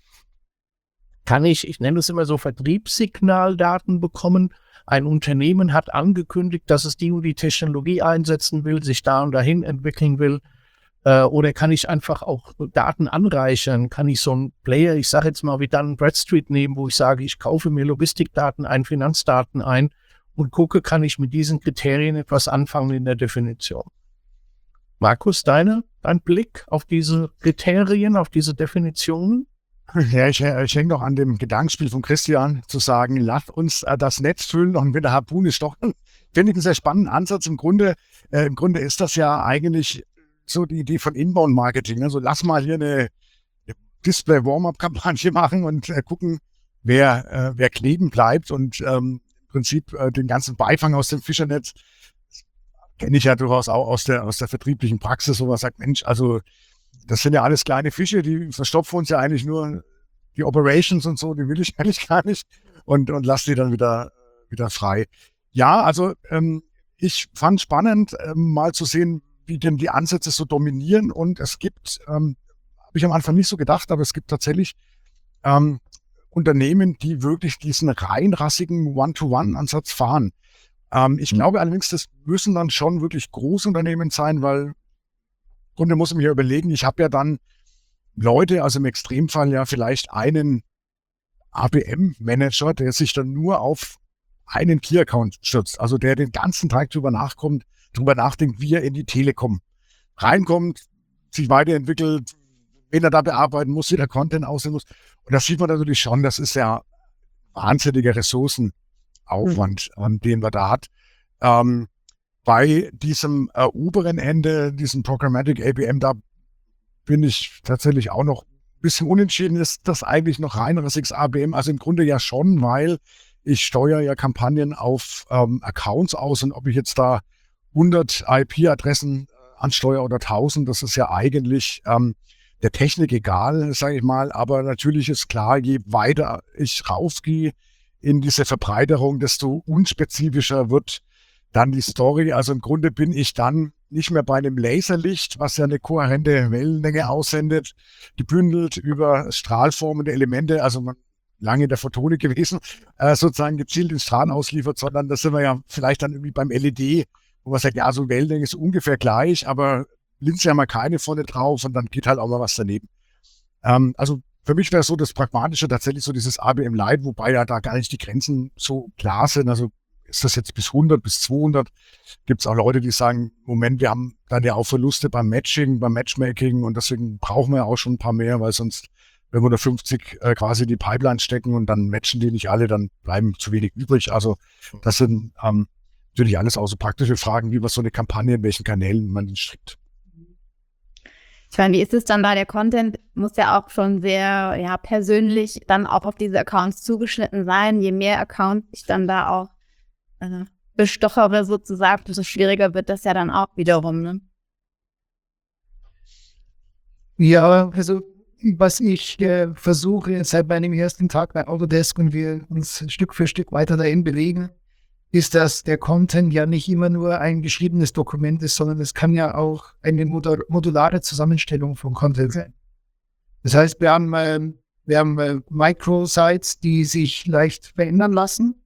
Speaker 2: Kann ich, ich nenne es immer so, Vertriebssignaldaten bekommen? Ein Unternehmen hat angekündigt, dass es die und die Technologie einsetzen will, sich da und dahin entwickeln will. Äh, oder kann ich einfach auch Daten anreichern? Kann ich so einen Player, ich sage jetzt mal wie Dun and Bradstreet nehmen, wo ich sage, ich kaufe mir Logistikdaten ein, Finanzdaten ein und gucke, kann ich mit diesen Kriterien etwas anfangen in der Definition. Markus, deine, dein Blick auf diese Kriterien, auf diese Definitionen?
Speaker 5: Ja, ich, ich hänge noch an dem Gedankenspiel von Christian, zu sagen, lass uns äh, das Netz füllen und mit der Harpune stochen. Finde ich einen sehr spannenden Ansatz. Im Grunde, äh, im Grunde ist das ja eigentlich so die Idee von Inbound-Marketing. Also lass mal hier eine Display-Warm-Up-Kampagne machen und äh, gucken, wer, äh, wer kleben bleibt. Und ähm, im Prinzip äh, den ganzen Beifang aus dem Fischernetz kenne ich ja durchaus auch aus der, aus der vertrieblichen Praxis, wo man sagt, Mensch, also das sind ja alles kleine Fische, die verstopfen uns ja eigentlich nur die Operations und so, die will ich eigentlich gar nicht und, und lasse die dann wieder, wieder frei. Ja, also ähm, ich fand spannend, ähm, mal zu sehen, wie denn die Ansätze so dominieren und es gibt, ähm, habe ich am Anfang nicht so gedacht, aber es gibt tatsächlich ähm, Unternehmen, die wirklich diesen reinrassigen One-to-One-Ansatz fahren. Ähm, ich mhm. glaube allerdings, das müssen dann schon wirklich Großunternehmen sein, weil im Grunde muss ich mir ja überlegen, ich habe ja dann Leute, also im Extremfall ja vielleicht einen A B M-Manager, der sich dann nur auf einen Key-Account stürzt, also der den ganzen Tag drüber nachkommt, drüber nachdenkt, wie er in die Telekom reinkommt, sich weiterentwickelt, wen er da bearbeiten muss, wie der Content aussehen muss. Und das sieht man natürlich schon, das ist ja wahnsinniger Ressourcenaufwand, mhm. den man da hat. Ähm, bei diesem äh, oberen Ende, diesem Programmatic A B M, da bin ich tatsächlich auch noch ein bisschen unentschieden. Ist das eigentlich noch reineres X A B M? Also im Grunde ja schon, weil ich steuere ja Kampagnen auf ähm, Accounts aus und ob ich jetzt da hundert I P-Adressen ansteuere oder tausend, das ist ja eigentlich ähm, der Technik egal, sage ich mal. Aber natürlich ist klar, je weiter ich raufgehe in diese Verbreiterung, desto unspezifischer wird dann die Story. Also im Grunde bin ich dann nicht mehr bei einem Laserlicht, was ja eine kohärente Wellenlänge aussendet, gebündelt über strahlformende Elemente, also man lange in der Photonik gewesen, äh, sozusagen gezielt den Strahlen ausliefert, sondern da sind wir ja vielleicht dann irgendwie beim L E D, wo man sagt, ja, so Wellenlänge ist ungefähr gleich, aber Linse haben wir keine vorne drauf und dann geht halt auch mal was daneben. Ähm, also für mich wäre so das Pragmatische tatsächlich so dieses A B M Lite, wobei ja da gar nicht die Grenzen so klar sind. Also ist das jetzt bis hundert, bis zweihundert? Gibt es auch Leute, die sagen, Moment, wir haben dann ja auch Verluste beim Matching, beim Matchmaking und deswegen brauchen wir auch schon ein paar mehr, weil sonst, wenn wir da fünfzig äh, quasi in die Pipeline stecken und dann matchen die nicht alle, dann bleiben zu wenig übrig. Also das sind ähm, natürlich alles auch so praktische Fragen, wie man so eine Kampagne, in welchen Kanälen man den strickt.
Speaker 3: Ich meine, wie ist es dann da? Der Content muss ja auch schon sehr ja, persönlich dann auch auf diese Accounts zugeschnitten sein. Je mehr Accounts ich dann da auch äh, bestochere sozusagen, desto schwieriger wird das ja dann auch wiederum. Ne?
Speaker 6: Ja, also was ich äh, versuche seit meinem ersten Tag bei Autodesk und wir uns Stück für Stück weiter dahin bewegen, ist, dass der Content ja nicht immer nur ein geschriebenes Dokument ist, sondern es kann ja auch eine modulare Zusammenstellung von Content sein. Das heißt, wir haben, äh, wir haben äh, Microsites, die sich leicht verändern lassen.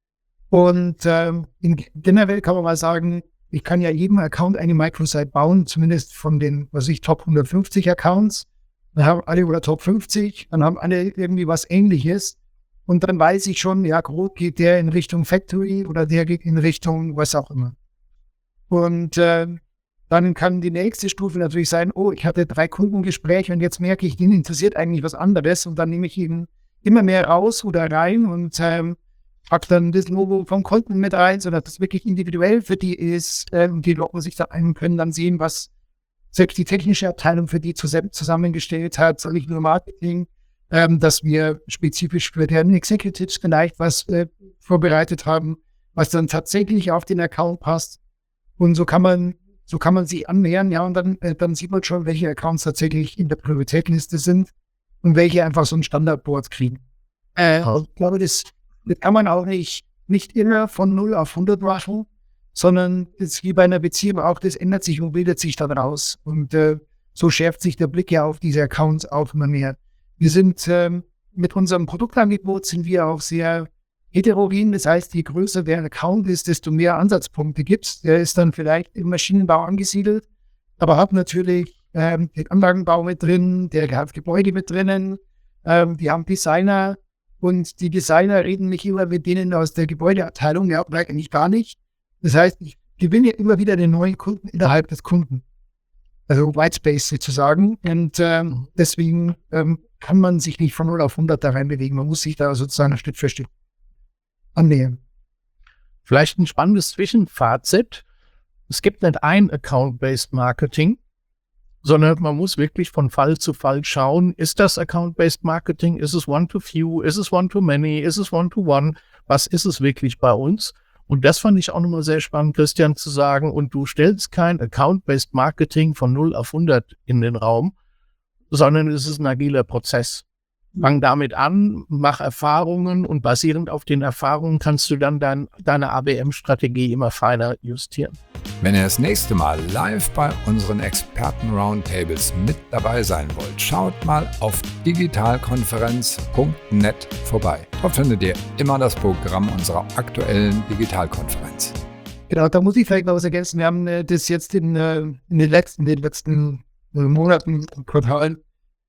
Speaker 6: Und äh, in generell kann man mal sagen, ich kann ja jedem Account eine Microsite bauen, zumindest von den, was ich, Top hundertfünfzig Accounts. Dann haben alle oder Top fünfzig, dann haben alle irgendwie was Ähnliches. Und dann weiß ich schon, ja, grob geht der in Richtung Factory oder der geht in Richtung was auch immer. Und äh, dann kann die nächste Stufe natürlich sein, oh, ich hatte drei Kundengespräche und jetzt merke ich, ihn interessiert eigentlich was anderes. Und dann nehme ich ihn immer mehr raus oder rein und ähm, packe dann das Logo vom Kunden mit rein, sodass das wirklich individuell für die ist. Äh, und die Leute sich da ein können dann sehen, was selbst die technische Abteilung für die zusammengestellt hat, soll nicht nur Marketing, ähm, dass wir spezifisch für deren Executives vielleicht was äh, vorbereitet haben, was dann tatsächlich auf den Account passt. Und so kann man, so kann man sich annähern, ja, und dann, äh, dann sieht man schon, welche Accounts tatsächlich in der Prioritätliste sind und welche einfach so ein Standardboard kriegen. Äh, ich glaube, das, das kann man auch nicht, nicht immer von null auf hundert machen, sondern es ist wie bei einer Beziehung auch, das ändert sich und bildet sich dann raus. Und äh, so schärft sich der Blick ja auf diese Accounts auch immer mehr. Wir sind ähm, mit unserem Produktangebot sind wir auch sehr heterogen. Das heißt, je größer der Account ist, desto mehr Ansatzpunkte gibt es. Der ist dann vielleicht im Maschinenbau angesiedelt, aber hat natürlich ähm, den Anlagenbau mit drin, der hat Gebäude mit drinnen, ähm, die haben Designer und die Designer reden nicht immer mit denen aus der Gebäudeabteilung, ja, eigentlich gar nicht. Das heißt, ich gewinne immer wieder den neuen Kunden innerhalb des Kunden. Also Whitespace sozusagen. Und ähm, deswegen ähm, kann man sich nicht von null auf hundert da reinbewegen. Man muss sich da sozusagen Schritt für Schritt annähern.
Speaker 2: Vielleicht ein spannendes Zwischenfazit. Es gibt nicht ein Account-Based Marketing, sondern man muss wirklich von Fall zu Fall schauen, ist das Account-Based Marketing, ist es One-to-Few, ist es One-to-Many, ist es One-to-One, was ist es wirklich bei uns? Und das fand ich auch nochmal sehr spannend, Christian, zu sagen, und du stellst kein Account-Based Marketing von null auf hundert in den Raum, sondern es ist ein agiler Prozess. Fang damit an, mach Erfahrungen und basierend auf den Erfahrungen kannst du dann dein, deine A B M-Strategie immer feiner justieren.
Speaker 1: Wenn ihr das nächste Mal live bei unseren Experten-Roundtables mit dabei sein wollt, schaut mal auf digitalkonferenz punkt net vorbei. Dort findet ihr immer das Programm unserer aktuellen Digitalkonferenz.
Speaker 6: Genau, da muss ich vielleicht noch was ergänzen. Wir haben äh, das jetzt in, äh, in den letzten, den letzten äh, Monaten, Quartalen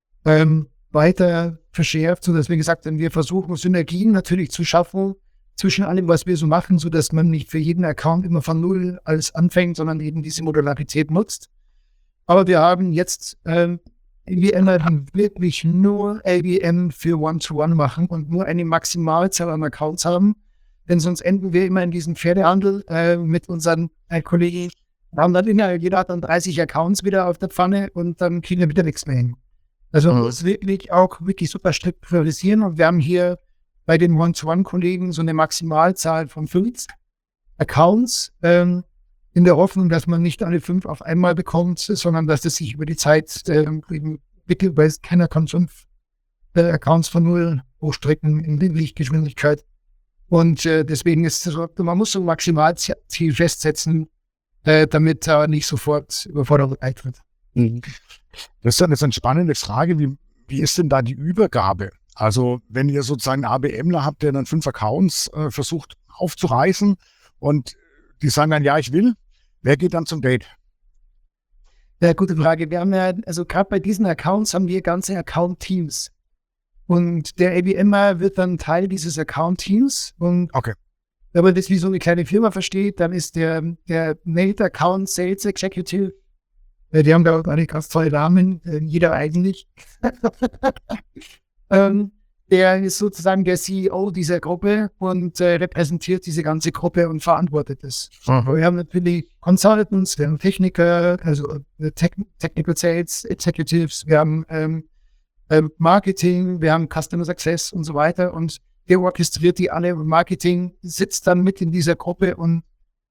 Speaker 6: ähm, weiter verschärft, sodass wir gesagt haben, wir versuchen Synergien natürlich zu schaffen zwischen allem, was wir so machen, sodass man nicht für jeden Account immer von null alles anfängt, sondern eben diese Modularität nutzt. Aber wir haben jetzt ähm, A B Mler, die wirklich nur A B M für One-to-One machen und nur eine Maximalzahl an Accounts haben. Denn sonst enden wir immer in diesem Pferdehandel äh, mit unseren äh, Kollegen. Wir haben dann innerhalb jeder hat dann dreißig Accounts wieder auf der Pfanne und dann kriegen wir wieder nichts mehr hin. Also man muss wirklich auch wirklich super strikt priorisieren und wir haben hier bei den One-to-One-Kollegen so eine Maximalzahl von fünf Accounts ähm, in der Hoffnung, dass man nicht alle fünf auf einmal bekommt, sondern dass das sich über die Zeit ähm, entwickelt, weil keiner kann fünf äh, Accounts von null hochstrecken in Lichtgeschwindigkeit. Und äh, deswegen ist es so, man muss so ein Maximalziel festsetzen, äh, damit er äh, nicht sofort Überforderung eintritt.
Speaker 5: Mhm. Das ist dann jetzt eine spannende Frage, wie, wie ist denn da die Übergabe? Also wenn ihr sozusagen einen ABMler habt, der dann fünf Accounts äh, versucht aufzureißen und die sagen dann, ja, ich will, wer geht dann zum Date?
Speaker 6: Ja, gute Frage. Wir haben ja, also gerade bei diesen Accounts haben wir ganze Account-Teams. Und der A B Mler wird dann Teil dieses Account-Teams. Und
Speaker 5: okay.
Speaker 6: Wenn man das wie so eine kleine Firma versteht, dann ist der, der Named Account Sales Executive, äh, die haben da auch eine ganz tolle Namen, äh, jeder eigentlich. ähm, der ist sozusagen der C E O dieser Gruppe und äh, repräsentiert diese ganze Gruppe und verantwortet es. Mhm. Wir haben natürlich Consultants, wir haben Techniker, also äh, Tech, Technical Sales Executives, wir haben ähm, ähm, Marketing, wir haben Customer Success und so weiter und der orchestriert die alle und Marketing sitzt dann mit in dieser Gruppe und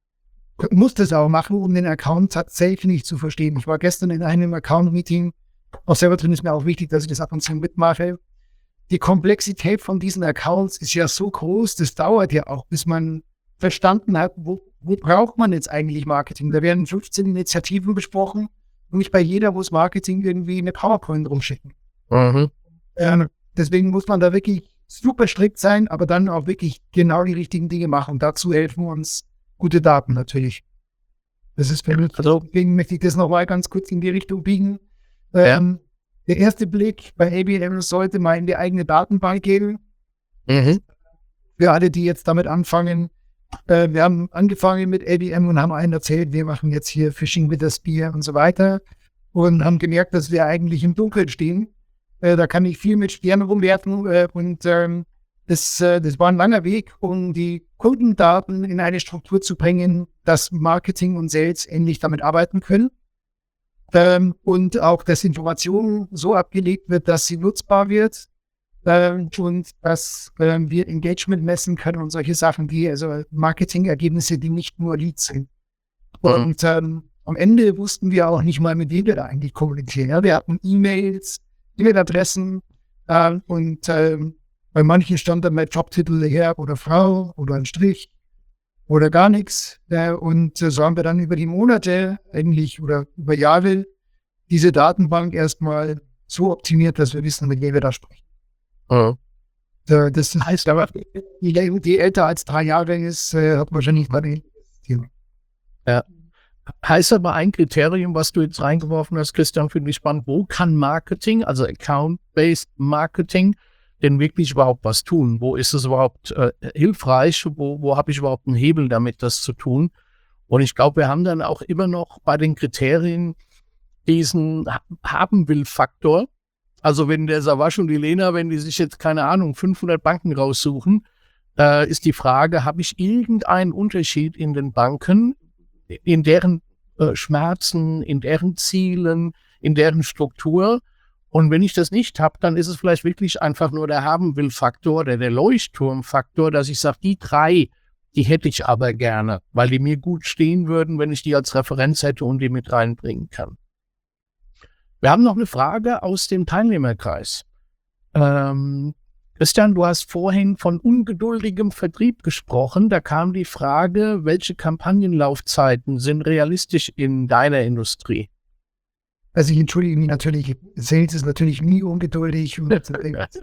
Speaker 6: muss das auch machen, um den Account tatsächlich zu verstehen. Ich war gestern in einem Account-Meeting, auch selber drin ist mir auch wichtig, dass ich das ab und zu mitmache. Die Komplexität von diesen Accounts ist ja so groß, das dauert ja auch, bis man verstanden hat, wo, wo braucht man jetzt eigentlich Marketing. Da werden fünfzehn Initiativen besprochen und nicht bei jeder muss Marketing irgendwie eine PowerPoint rumschicken. Mhm. Äh, deswegen muss man da wirklich super strikt sein, aber dann auch wirklich genau die richtigen Dinge machen. Und dazu helfen uns gute Daten natürlich. Das ist für mich, also, deswegen möchte ich das nochmal ganz kurz in die Richtung biegen. Ähm, ja. Der erste Blick bei A B M sollte mal in die eigene Datenbank gehen. Mhm. Für alle, die jetzt damit anfangen, äh, wir haben angefangen mit A B M und haben einen erzählt, wir machen jetzt hier Fishing with a Spear und so weiter und haben gemerkt, dass wir eigentlich im Dunkeln stehen. Äh, da kann ich viel mit Sternen rumwerfen äh, und ähm, das, äh, das war ein langer Weg, um die Kundendaten in eine Struktur zu bringen, dass Marketing und Sales endlich damit arbeiten können. Ähm, und auch, dass Information so abgelegt wird, dass sie nutzbar wird ähm, und dass ähm, wir Engagement messen können und solche Sachen wie also Marketingergebnisse, die nicht nur Leads sind. Mhm. Und ähm, am Ende wussten wir auch nicht mal, mit wem wir da eigentlich kommunizieren. Ja? Wir hatten E-Mails, E-Mail-Adressen ähm, und ähm, bei manchen stand dann mein Jobtitel Herr oder Frau oder ein Strich oder gar nichts. Äh, und äh, so haben wir dann über die Monate eigentlich oder über Jahre diese Datenbank erstmal so optimiert, dass wir wissen, mit wem wir da sprechen. Mhm. Äh, das heißt aber, die, die älter als drei Jahre ist, äh, hat wahrscheinlich mal ein Thema.
Speaker 2: Ja. Heißt aber ein Kriterium, was du jetzt reingeworfen hast, Christian, finde ich spannend. Wo kann Marketing, also Account-Based Marketing, denn wirklich überhaupt was tun? Wo ist es überhaupt äh, hilfreich? Wo, wo habe ich überhaupt einen Hebel damit, das zu tun? Und ich glaube, wir haben dann auch immer noch bei den Kriterien diesen Haben-Will-Faktor. Also wenn der Savas und die Lena, wenn die sich jetzt, keine Ahnung, fünfhundert Banken raussuchen, äh, ist die Frage, habe ich irgendeinen Unterschied in den Banken, in deren äh, Schmerzen, in deren Zielen, in deren Struktur? Und wenn ich das nicht habe, dann ist es vielleicht wirklich einfach nur der Haben-Will-Faktor oder der Leuchtturm-Faktor, dass ich sage, die drei, die hätte ich aber gerne, weil die mir gut stehen würden, wenn ich die als Referenz hätte und die mit reinbringen kann. Wir haben noch eine Frage aus dem Teilnehmerkreis. Ähm, Christian, du hast vorhin von ungeduldigem Vertrieb gesprochen. Da kam die Frage, welche Kampagnenlaufzeiten sind realistisch in deiner Industrie?
Speaker 6: Also ich entschuldige mich natürlich, Sales ist natürlich nie ungeduldig und das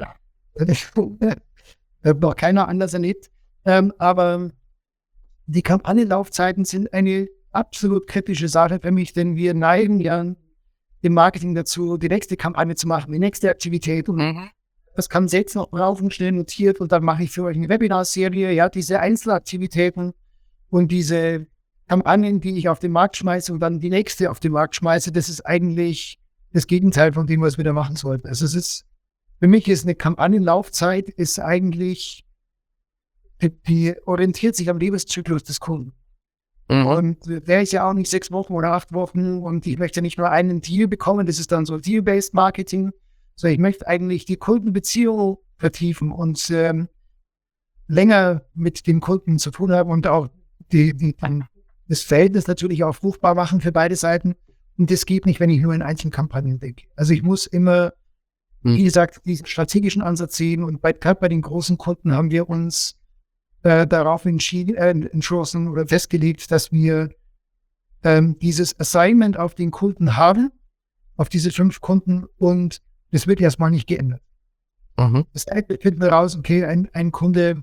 Speaker 6: noch keiner anders erlebt. Ähm, aber die Kampagnenlaufzeiten sind eine absolut kritische Sache für mich, denn wir neigen ja im Marketing dazu, die nächste Kampagne zu machen, die nächste Aktivität und mhm. das kann Sales noch brauchen, schnell notiert und dann mache ich für euch eine Webinarserie, ja, diese Einzelaktivitäten und diese Kampagnen, die ich auf den Markt schmeiße und dann die nächste auf den Markt schmeiße, das ist eigentlich das Gegenteil von dem, was wir da machen sollten. Also es ist, für mich ist eine Kampagnenlaufzeit ist eigentlich, die, die orientiert sich am Lebenszyklus des Kunden. Mhm. Und der ist ja auch nicht sechs Wochen oder acht Wochen und ich möchte nicht nur einen Deal bekommen, das ist dann so Deal-Based Marketing, sondern ich möchte eigentlich die Kundenbeziehung vertiefen und ähm, länger mit dem Kunden zu tun haben und auch die, die, das Verhältnis natürlich auch fruchtbar machen für beide Seiten. Und das geht nicht, wenn ich nur in Einzelkampagnen denke. Also ich muss immer, hm. wie gesagt, diesen strategischen Ansatz sehen. Und bei, gerade bei den großen Kunden haben wir uns äh, darauf entschieden, äh, entschlossen oder festgelegt, dass wir ähm, dieses Assignment auf den Kunden haben, auf diese fünf Kunden, und das wird erstmal nicht geändert. Mhm. Das heißt, wir finden raus, okay, ein, ein Kunde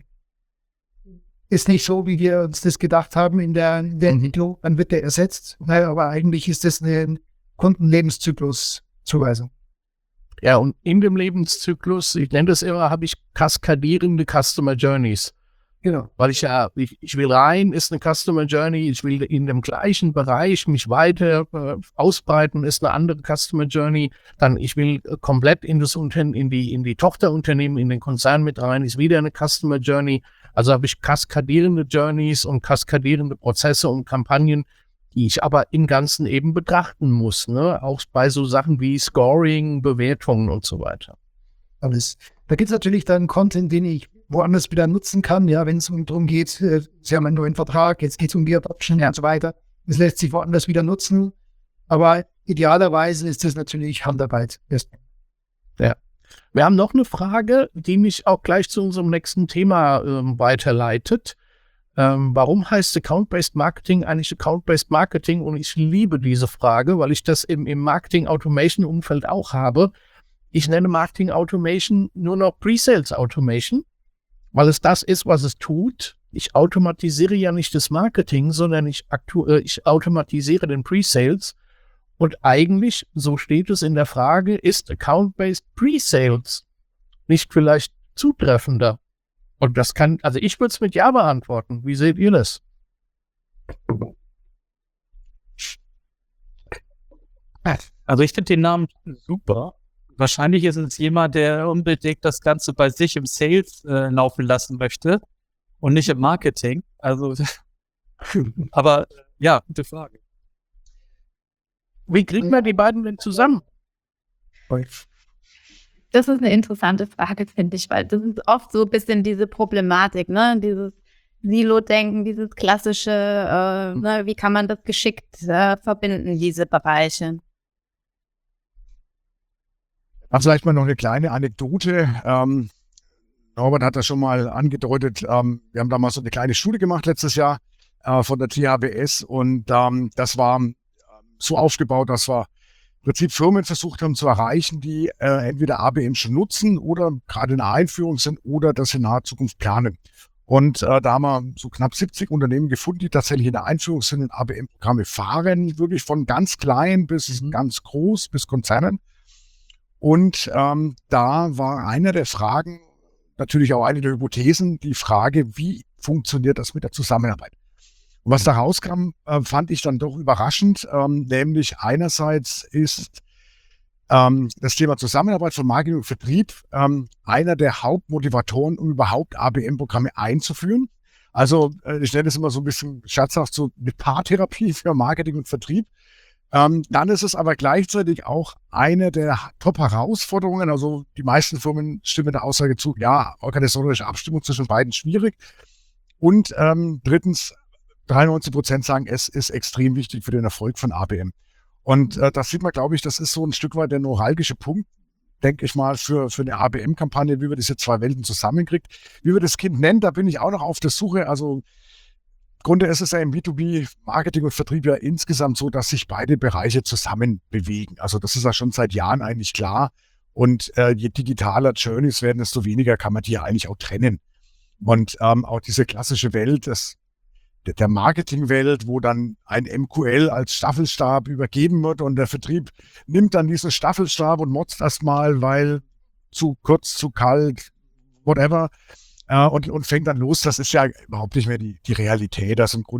Speaker 6: ist nicht so, wie wir uns das gedacht haben in der, in der Entwicklung, dann wird der ersetzt. Naja, aber eigentlich ist das eine Kundenlebenszyklus-Zuweisung.
Speaker 2: Ja, und in dem Lebenszyklus, ich nenne das immer, habe ich kaskadierende Customer Journeys. Genau. Weil ich ja, ich, ich will rein, ist eine Customer Journey, ich will in dem gleichen Bereich mich weiter äh, ausbreiten, ist eine andere Customer Journey. Dann, ich will äh, komplett in das Unternehmen, in die, in die Tochterunternehmen, in den Konzern mit rein, ist wieder eine Customer Journey. Also habe ich kaskadierende Journeys und kaskadierende Prozesse und Kampagnen, die ich aber im Ganzen eben betrachten muss, ne? Auch bei so Sachen wie Scoring, Bewertungen und so weiter.
Speaker 6: Alles. Da gibt es natürlich dann Content, den ich woanders wieder nutzen kann, ja, wenn es darum geht, äh, Sie haben einen neuen Vertrag, jetzt geht es um die Adoption ja. und so weiter. Das lässt sich woanders wieder nutzen, aber idealerweise ist das natürlich Handarbeit.
Speaker 2: Ja. Wir haben noch eine Frage, die mich auch gleich zu unserem nächsten Thema ähm, weiterleitet. Ähm, warum heißt Account-Based Marketing eigentlich Account-Based Marketing? Und ich liebe diese Frage, weil ich das im, im Marketing-Automation-Umfeld auch habe. Ich nenne Marketing Automation nur noch Pre-Sales Automation, weil es das ist, was es tut. Ich automatisiere ja nicht das Marketing, sondern ich, aktu- äh, ich automatisiere den Pre-Sales. Und eigentlich, so steht es in der Frage, ist Account-Based Pre-Sales nicht vielleicht zutreffender? Und das kann, also ich würde es mit Ja beantworten. Wie seht ihr das?
Speaker 4: Also ich finde den Namen super. Wahrscheinlich ist es jemand, der unbedingt das Ganze bei sich im Sales äh, laufen lassen möchte und nicht im Marketing. Also, aber ja, gute Frage.
Speaker 2: Wie kriegt man die beiden denn zusammen?
Speaker 3: Das ist eine interessante Frage, finde ich, weil das ist oft so ein bisschen diese Problematik, ne? Dieses Silo-Denken, dieses klassische, äh, ne? Wie kann man das geschickt äh, verbinden, diese Bereiche?
Speaker 5: Ach, vielleicht mal noch eine kleine Anekdote. Ähm, Norbert hat das schon mal angedeutet. Ähm, wir haben da mal so eine kleine Studie gemacht letztes Jahr äh, von der T H B S und ähm, das war so aufgebaut, dass wir im Prinzip Firmen versucht haben zu erreichen, die äh, entweder A B M schon nutzen oder gerade in der Einführung sind oder das in naher Zukunft planen. Und äh, da haben wir so knapp siebzig Unternehmen gefunden, die tatsächlich in der Einführung sind und A B M-Programme fahren, wirklich von ganz klein bis mhm. ganz groß, bis Konzernen. Und ähm, da war eine der Fragen, natürlich auch eine der Hypothesen, die Frage, wie funktioniert das mit der Zusammenarbeit? Und was da rauskam, äh, fand ich dann doch überraschend, ähm, nämlich einerseits ist ähm, das Thema Zusammenarbeit von Marketing und Vertrieb ähm, einer der Hauptmotivatoren, um überhaupt A B M-Programme einzuführen. Also äh, ich nenne es immer so ein bisschen scherzhaft so eine Paartherapie für Marketing und Vertrieb. Ähm, dann ist es aber gleichzeitig auch eine der Top-Herausforderungen. Also die meisten Firmen stimmen der Aussage zu, ja, organisatorische Abstimmung zwischen beiden schwierig. Und ähm, drittens, dreiundneunzig Prozent sagen, es ist extrem wichtig für den Erfolg von A B M. Und äh, das sieht man, glaube ich, das ist so ein Stück weit der neuralgische Punkt, denke ich mal, für, für eine A B M-Kampagne, wie wir diese zwei Welten zusammenkriegt. Wie wir das Kind nennen, da bin ich auch noch auf der Suche. Also im Grunde ist es ja im B zwei B Marketing und Vertrieb ja insgesamt so, dass sich beide Bereiche zusammen bewegen. Also das ist ja schon seit Jahren eigentlich klar. Und äh, je digitaler Journeys werden, desto weniger kann man die ja eigentlich auch trennen. Und ähm, auch diese klassische Welt, das der Marketingwelt, wo dann ein M Q L als Staffelstab übergeben wird und der Vertrieb nimmt dann diesen Staffelstab und motzt erstmal, weil zu kurz, zu kalt, whatever, äh, und, und fängt dann los. Das ist ja überhaupt nicht mehr die, die Realität. Das im Grunde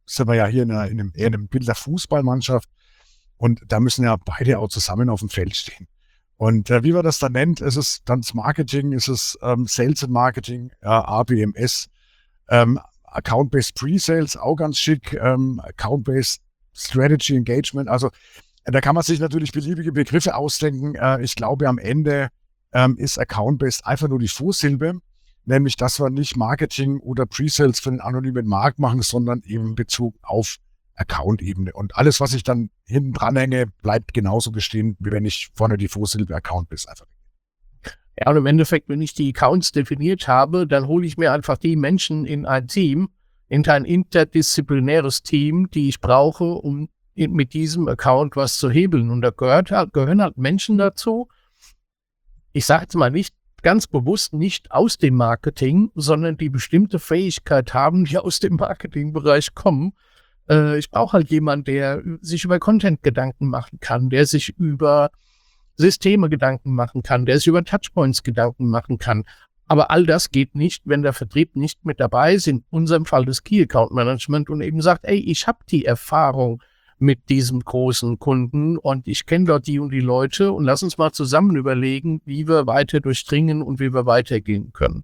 Speaker 5: sind wir ja hier in, einer, in einem, eher in einem Bild der Fußballmannschaft und da müssen ja beide auch zusammen auf dem Feld stehen. Und äh, wie man das dann nennt, ist es dann das Marketing, ist es ähm, Sales and Marketing, ja, A B M S, ähm, Account-Based Pre-Sales, auch ganz schick, ähm, Account-Based Strategy Engagement, also äh, da kann man sich natürlich beliebige Begriffe ausdenken. Äh, ich glaube, am Ende ähm, ist Account-Based einfach nur die Vorsilbe, nämlich, dass wir nicht Marketing oder Pre-Sales für den anonymen Markt machen, sondern eben in Bezug auf Account-Ebene. Und alles, was ich dann hinten dranhänge, bleibt genauso bestehen, wie wenn ich vorne die Vorsilbe Account bis einfach.
Speaker 2: Ja, und im Endeffekt, wenn ich die Accounts definiert habe, dann hole ich mir einfach die Menschen in ein Team, in ein interdisziplinäres Team, die ich brauche, um in, mit diesem Account was zu hebeln. Und da gehört halt, gehören halt Menschen dazu. Ich sage jetzt mal nicht ganz bewusst nicht aus dem Marketing, sondern die bestimmte Fähigkeit haben, die aus dem Marketingbereich kommen. Äh, ich brauche halt jemanden, der sich über Content Gedanken machen kann, der sich über Systeme Gedanken machen kann, der sich über Touchpoints Gedanken machen kann. Aber all das geht nicht, wenn der Vertrieb nicht mit dabei ist, in unserem Fall das Key Account Management und eben sagt, ey, ich habe die Erfahrung mit diesem großen Kunden und ich kenne dort die und die Leute und lass uns mal zusammen überlegen, wie wir weiter durchdringen und wie wir weitergehen können.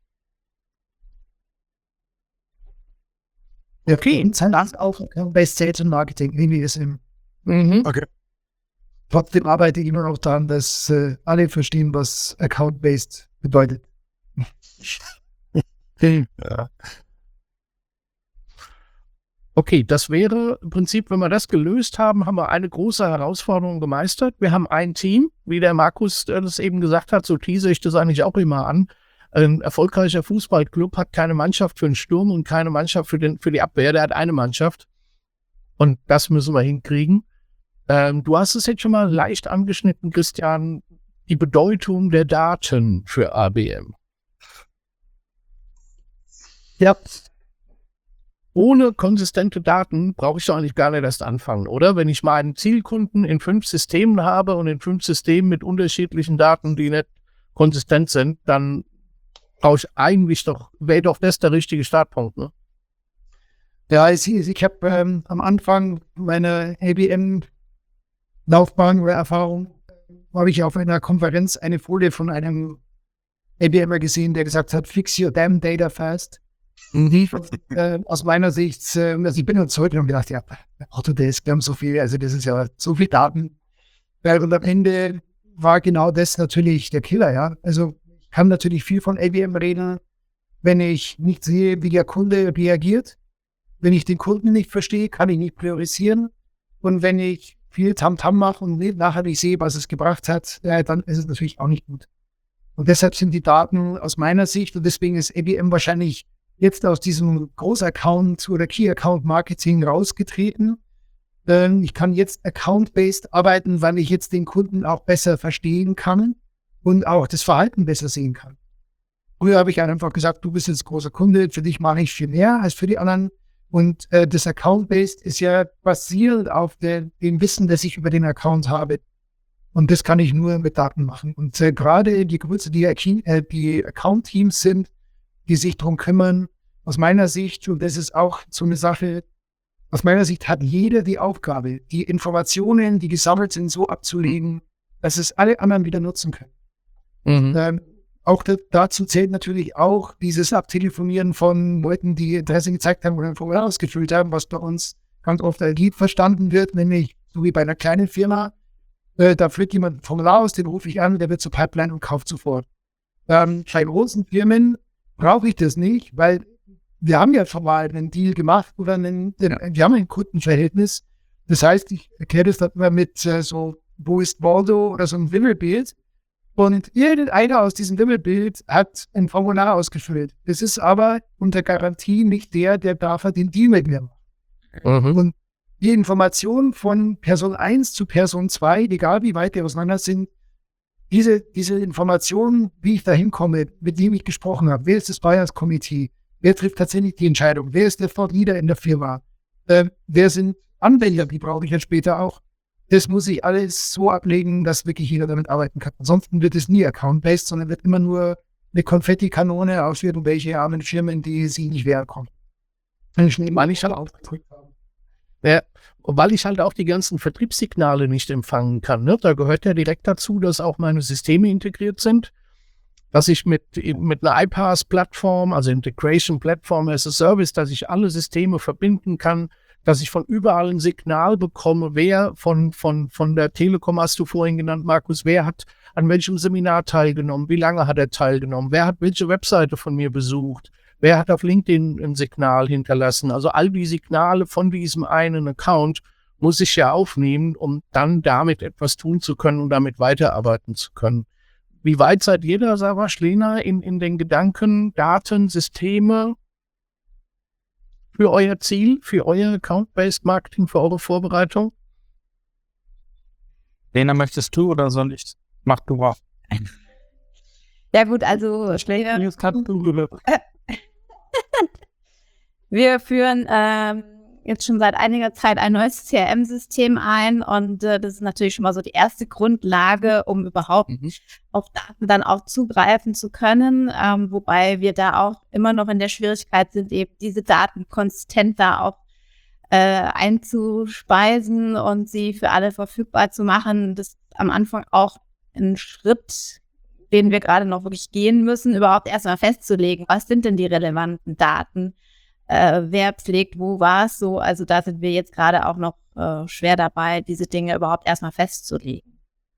Speaker 6: Okay, und dann auch bei Sales und Marketing, wie wir es im.
Speaker 2: Mhm.
Speaker 5: Okay.
Speaker 6: Trotzdem arbeite ich immer noch daran, dass äh, alle verstehen, was Account-Based bedeutet.
Speaker 5: Ja.
Speaker 2: Okay, das wäre im Prinzip, wenn wir das gelöst haben, haben wir eine große Herausforderung gemeistert. Wir haben ein Team, wie der Markus das eben gesagt hat, so tease ich das eigentlich auch immer an. Ein erfolgreicher Fußballclub hat keine Mannschaft für den Sturm und keine Mannschaft für, den, für die Abwehr, der hat eine Mannschaft. Und das müssen wir hinkriegen. Ähm, du hast es jetzt schon mal leicht angeschnitten, Christian, die Bedeutung der Daten für A B M.
Speaker 6: Ja.
Speaker 2: Ohne konsistente Daten brauche ich doch eigentlich gar nicht erst anfangen, oder? Wenn ich meinen Zielkunden in fünf Systemen habe und in fünf Systemen mit unterschiedlichen Daten, die nicht konsistent sind, dann brauche ich eigentlich doch, wäre doch das der richtige Startpunkt, ne?
Speaker 6: Ja, ich, ich habe ähm, am Anfang meiner A B M-Laufbahn oder Erfahrung, habe ich auf einer Konferenz eine Folie von einem A B M er gesehen, der gesagt hat, fix your damn data fast. Mhm. äh, aus meiner Sicht, äh, also ich bin jetzt heute und gedacht, ja, Autodesk, wir haben so viel, also das ist ja so viel Daten. Und am Ende war genau das natürlich der Killer, ja. Also ich kann natürlich viel von A B M reden, wenn ich nicht sehe, wie der Kunde reagiert. Wenn ich den Kunden nicht verstehe, kann ich nicht priorisieren. Und wenn ich viel Tamtam mache und nachher nicht sehe, was es gebracht hat, ja, dann ist es natürlich auch nicht gut. Und deshalb sind die Daten aus meiner Sicht, und deswegen ist A B M wahrscheinlich jetzt aus diesem Großaccount oder Key-Account-Marketing rausgetreten. Ähm, ich kann jetzt account-based arbeiten, weil ich jetzt den Kunden auch besser verstehen kann und auch das Verhalten besser sehen kann. Früher habe ich einfach gesagt, du bist jetzt großer Kunde, für dich mache ich viel mehr als für die anderen. Und äh, das Account-based ist ja basierend auf der, dem Wissen, das ich über den Account habe. Und das kann ich nur mit Daten machen. Und äh, gerade die Größe, die, äh, die Account-Teams sind, die sich darum kümmern, aus meiner Sicht, und das ist auch so eine Sache, aus meiner Sicht hat jeder die Aufgabe, die Informationen, die gesammelt sind, so abzulegen, dass es alle anderen wieder nutzen können.
Speaker 2: Mhm.
Speaker 6: Ähm, auch da, dazu zählt natürlich auch dieses Abtelefonieren von Leuten, die Interesse gezeigt haben oder ein Formular ausgefüllt haben, was bei uns ganz oft als Lead verstanden wird, nämlich so wie bei einer kleinen Firma, äh, da füllt jemand ein Formular aus, den rufe ich an, der wird zur Pipeline und kauft sofort. Ähm, bei großen Firmen brauche ich das nicht, weil wir haben ja schon mal einen Deal gemacht oder einen, ja. wir haben ein Kundenverhältnis. Das heißt, ich erkläre das dann immer mit äh, so, wo ist Waldo oder so ein Wimmelbild. Und irgendeiner aus diesem Wimmelbild hat ein Formular ausgefüllt. Das ist aber unter Garantie nicht der, der dafür den Deal mit mir macht.
Speaker 2: Mhm.
Speaker 6: Und die Informationen von Person eins zu Person zwei, egal wie weit die auseinander sind, diese, diese Informationen, wie ich da hinkomme, mit wem ich gesprochen habe, wer ist das Buyers Committee, wer trifft tatsächlich die Entscheidung, wer ist der Thought Leader in der Firma, äh, wer sind Anwender, die brauche ich jetzt später auch. Das muss ich alles so ablegen, dass wirklich jeder damit arbeiten kann. Ansonsten wird es nie Account-based, sondern wird immer nur eine Konfetti-Kanone aus irgendwelche armen Firmen, die sie nicht wehren konnten. Ich nehme
Speaker 2: Weil ich halt auch, ja, weil ich halt auch die ganzen Vertriebssignale nicht empfangen kann. Ne? Da gehört ja direkt dazu, dass auch meine Systeme integriert sind, dass ich mit, mit einer iPaaS-Plattform, also Integration Platform as a Service, dass ich alle Systeme verbinden kann, dass ich von überall ein Signal bekomme, wer von, von, von der Telekom, hast du vorhin genannt, Markus, wer hat an welchem Seminar teilgenommen, wie lange hat er teilgenommen, wer hat welche Webseite von mir besucht, wer hat auf LinkedIn ein Signal hinterlassen. Also all die Signale von diesem einen Account muss ich ja aufnehmen, um dann damit etwas tun zu können und damit weiterarbeiten zu können. Wie weit seid ihr da, Sarah Schlehner, in, in den Gedanken, Daten, Systeme für euer Ziel, für euer Account-Based Marketing, für eure Vorbereitung?
Speaker 4: Lena, möchtest du oder soll ich? Mach du mal.
Speaker 3: Ja gut, also Schläger.
Speaker 4: Jetzt kannst du.
Speaker 3: Wir führen ähm, jetzt schon seit einiger Zeit ein neues C R M-System ein und äh, das ist natürlich schon mal so die erste Grundlage, um überhaupt
Speaker 2: Mhm.
Speaker 3: auf Daten dann auch zugreifen zu können, ähm, wobei wir da auch immer noch in der Schwierigkeit sind, eben diese Daten konsistent da auch äh, einzuspeisen und sie für alle verfügbar zu machen. Das ist am Anfang auch ein Schritt, den wir gerade noch wirklich gehen müssen, überhaupt erstmal festzulegen, was sind denn die relevanten Daten, äh, wer pflegt wo was, so, also da sind wir jetzt gerade auch noch äh, schwer dabei, diese Dinge überhaupt erstmal festzulegen.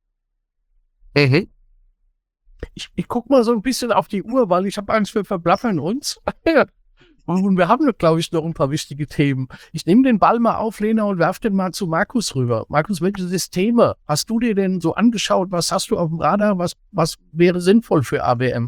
Speaker 2: Mhm. Ich, ich gucke mal so ein bisschen auf die Uhr, weil ich habe Angst, wir verblaffern uns. Und wir haben, glaube ich, noch ein paar wichtige Themen. Ich nehme den Ball mal auf, Lena, und werfe den mal zu Markus rüber. Markus, welche Systeme hast du dir denn so angeschaut? Was hast du auf dem Radar? Was, was wäre sinnvoll für A B M?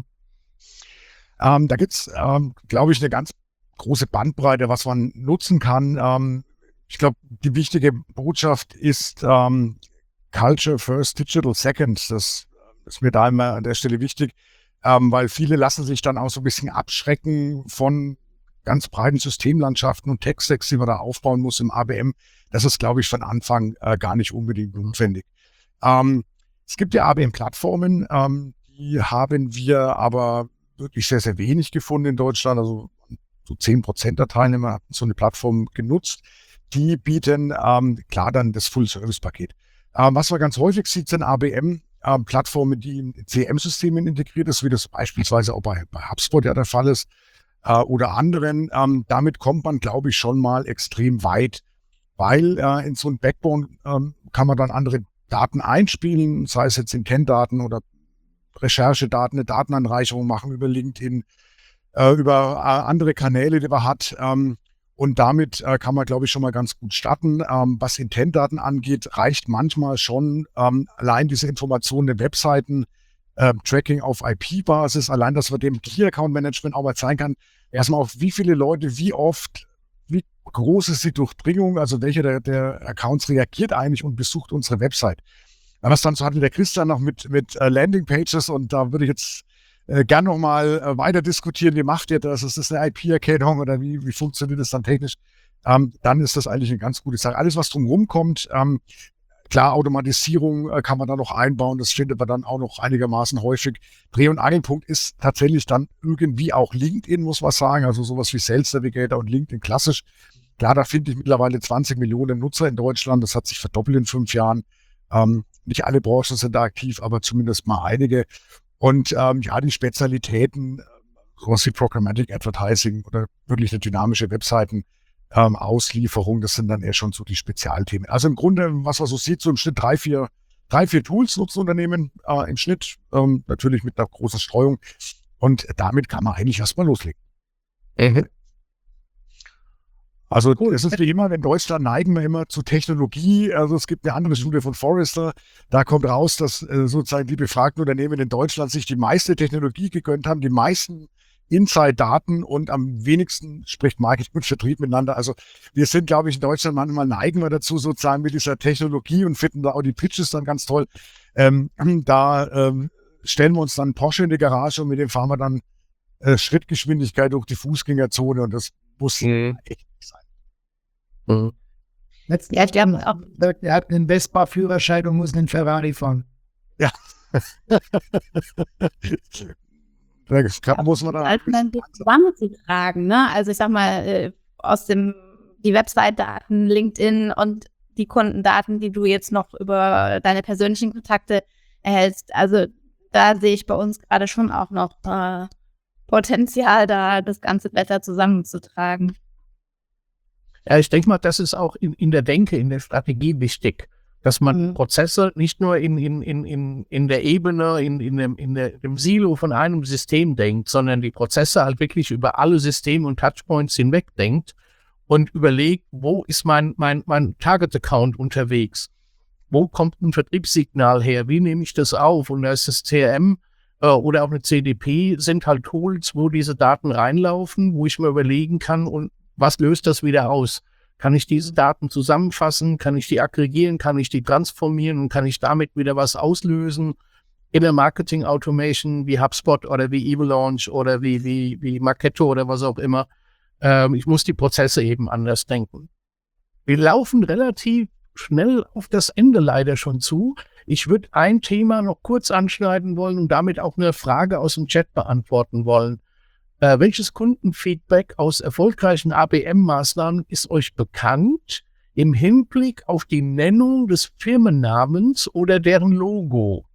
Speaker 5: Ähm, da gibt's, ähm, glaube ich, eine ganz große Bandbreite, was man nutzen kann. Ähm, ich glaube, die wichtige Botschaft ist ähm, Culture First, Digital Second. Das ist mir da immer an der Stelle wichtig, ähm, weil viele lassen sich dann auch so ein bisschen abschrecken von ganz breiten Systemlandschaften und Tech-Stacks, die man da aufbauen muss im A B M. Das ist, glaube ich, von Anfang äh, gar nicht unbedingt notwendig. Ähm, es gibt ja A B M-Plattformen, ähm, die haben wir aber wirklich sehr, sehr wenig gefunden in Deutschland. Also so zehn Prozent der Teilnehmer hatten so eine Plattform genutzt. Die bieten ähm, klar dann das Full-Service-Paket. Ähm, was man ganz häufig sieht, sind A B M-Plattformen, die in C R M-Systemen integriert ist, wie das beispielsweise auch bei, bei HubSpot ja der Fall ist, äh, oder anderen. Ähm, damit kommt man, glaube ich, schon mal extrem weit, weil äh, in so ein Backbone ähm, kann man dann andere Daten einspielen, sei es jetzt Intent-Daten oder Recherchedaten, eine Datenanreicherung machen über LinkedIn, äh, über äh, andere Kanäle, die man hat. Ähm, und damit äh, kann man, glaube ich, schon mal ganz gut starten. Ähm, was Intent-Daten angeht, reicht manchmal schon ähm, allein diese Informationen der Webseiten, äh, Tracking auf I P-Basis, allein, dass man dem Key-Account-Management auch mal zeigen kann, erstmal auf wie viele Leute, wie oft, wie groß ist die Durchdringung, also welcher der, der Accounts reagiert eigentlich und besucht unsere Website. Was dann so hatte der Christian noch mit, mit uh, Landing-Pages, und da würde ich jetzt äh, gerne noch mal äh, weiter diskutieren, wie macht ihr das? Ist das eine I P-Erkennung oder wie, wie funktioniert das dann technisch? Ähm, dann ist das eigentlich eine ganz gute Sache. Alles, was drumherum kommt, ähm, klar, Automatisierung äh, kann man da noch einbauen, das findet man dann auch noch einigermaßen häufig. Dreh- und Angelpunkt ist tatsächlich dann irgendwie auch LinkedIn, muss man sagen, also sowas wie Sales Navigator und LinkedIn klassisch. Klar, da finde ich mittlerweile zwanzig Millionen Nutzer in Deutschland, das hat sich verdoppelt in fünf Jahren. Ähm, nicht alle Branchen sind da aktiv, aber zumindest mal einige. Und ähm, ja, die Spezialitäten, sowas wie Programmatic Advertising oder wirklich eine dynamische Webseiten, ähm, Auslieferung, das sind dann eher schon so die Spezialthemen. Also im Grunde, was man so sieht, so im Schnitt drei, vier, drei, vier Tools nutzen Unternehmen äh, im Schnitt, ähm, natürlich mit einer großen Streuung. Und damit kann man eigentlich erstmal loslegen.
Speaker 2: Mhm.
Speaker 5: Also es ist wie immer, in Deutschland neigen wir immer zu Technologie. Also es gibt eine andere Studie von Forrester, da kommt raus, dass äh, sozusagen die befragten Unternehmen in Deutschland sich die meiste Technologie gegönnt haben, die meisten Inside-Daten, und am wenigsten spricht Marketing und Vertrieb miteinander. Also wir sind, glaube ich, in Deutschland manchmal neigen wir dazu sozusagen mit dieser Technologie und finden da auch die Pitches dann ganz toll. Ähm, da ähm, stellen wir uns dann Porsche in die Garage und mit dem fahren wir dann äh, Schrittgeschwindigkeit durch die Fußgängerzone, und das muss
Speaker 2: Mhm.
Speaker 5: echt nicht sein.
Speaker 2: Mhm.
Speaker 6: Letzten
Speaker 3: Ja, ich glaube auch.
Speaker 6: Er hat einen Vespa-Führerschein und muss einen Ferrari fahren.
Speaker 5: Ja. Da muss man da
Speaker 3: Alternativen zusammenzutragen, ne? Also ich sag mal, äh, aus dem, die Website-Daten, LinkedIn und die Kundendaten, die du jetzt noch über deine persönlichen Kontakte erhältst. Also da sehe ich bei uns gerade schon auch noch äh, Potenzial, da das Ganze besser zusammenzutragen.
Speaker 2: Ja, ich denke mal, das ist auch in, in der Denke, in der Strategie wichtig, dass man mhm. Prozesse nicht nur in, in, in, in, in der Ebene, in, in, dem, in der, dem Silo von einem System denkt, sondern die Prozesse halt wirklich über alle Systeme und Touchpoints hinweg denkt und überlegt, wo ist mein, mein, mein Target-Account unterwegs? Wo kommt ein Vertriebssignal her? Wie nehme ich das auf? Und da ist das C R M äh, oder auch eine C D P, sind halt Tools, wo diese Daten reinlaufen, wo ich mir überlegen kann, und was löst das wieder aus? Kann ich diese Daten zusammenfassen? Kann ich die aggregieren? Kann ich die transformieren? Und kann ich damit wieder was auslösen? In der Marketing Automation wie HubSpot oder wie Evolaunch oder wie, wie, wie Marketo oder was auch immer. Ähm, ich muss die Prozesse eben anders denken. Wir laufen relativ schnell auf das Ende leider schon zu. Ich würde ein Thema noch kurz anschneiden wollen und damit auch eine Frage aus dem Chat beantworten wollen. Äh, welches Kundenfeedback aus erfolgreichen A B M-Maßnahmen ist euch bekannt im Hinblick auf die Nennung des Firmennamens oder deren Logo?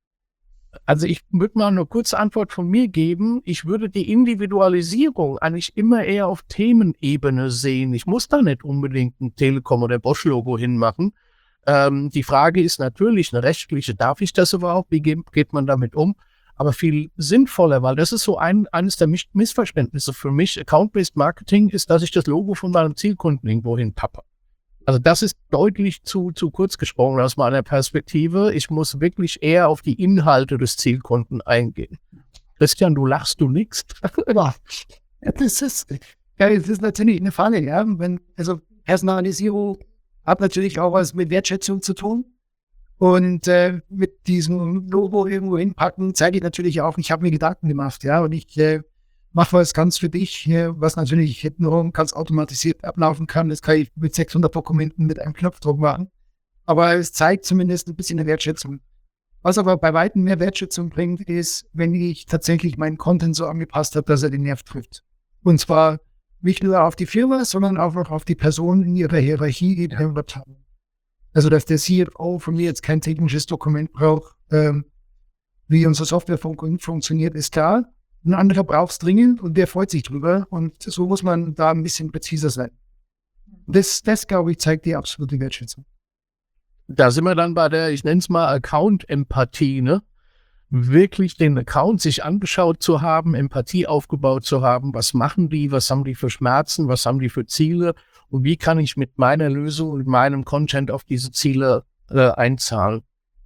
Speaker 2: Also ich würde mal eine kurze Antwort von mir geben. Ich würde die Individualisierung eigentlich immer eher auf Themenebene sehen. Ich muss da nicht unbedingt ein Telekom- oder Bosch-Logo hinmachen. Ähm, die Frage ist natürlich eine rechtliche, darf ich das überhaupt? Wie geht, geht man damit um? Aber viel sinnvoller, weil das ist so ein, eines der Miss- Missverständnisse für mich. Account-Based Marketing ist, dass ich das Logo von meinem Zielkunden irgendwo hinpappe. Also das ist deutlich zu, zu kurz gesprungen aus meiner Perspektive. Ich muss wirklich eher auf die Inhalte des Zielkunden eingehen. Christian, du lachst, du nix.
Speaker 6: Ja, das ist, ja, das ist natürlich eine Frage, ja. Wenn, also Personalisierung hat natürlich auch was mit Wertschätzung zu tun. Und äh, mit diesem Logo irgendwo hinpacken, zeige ich natürlich auch, ich habe mir Gedanken gemacht, ja. Und ich äh, mache was ganz für dich, was natürlich hintenrum ganz automatisiert ablaufen kann. Das kann ich mit sechshundert Dokumenten mit einem Knopfdruck machen. Aber es zeigt zumindest ein bisschen eine Wertschätzung. Was aber bei weitem mehr Wertschätzung bringt, ist, wenn ich tatsächlich meinen Content so angepasst habe, dass er den Nerv trifft. Und zwar nicht nur auf die Firma, sondern auch noch auf die Person in ihrer Hierarchie, die wir dort haben. Also, dass der C F O von mir jetzt kein technisches Dokument braucht, ähm, wie unsere Software fun- funktioniert, ist klar. Ein anderer braucht es dringend und der freut sich drüber. Und so muss man da ein bisschen präziser sein. Das, das glaube ich, zeigt die absolute Wertschätzung.
Speaker 2: Da sind wir dann bei der, ich nenne es mal Account-Empathie, ne? Wirklich den Account sich angeschaut zu haben, Empathie aufgebaut zu haben. Was machen die? Was haben die für Schmerzen? Was haben die für Ziele? Und wie kann ich mit meiner Lösung und meinem Content auf diese Ziele äh, einzahlen?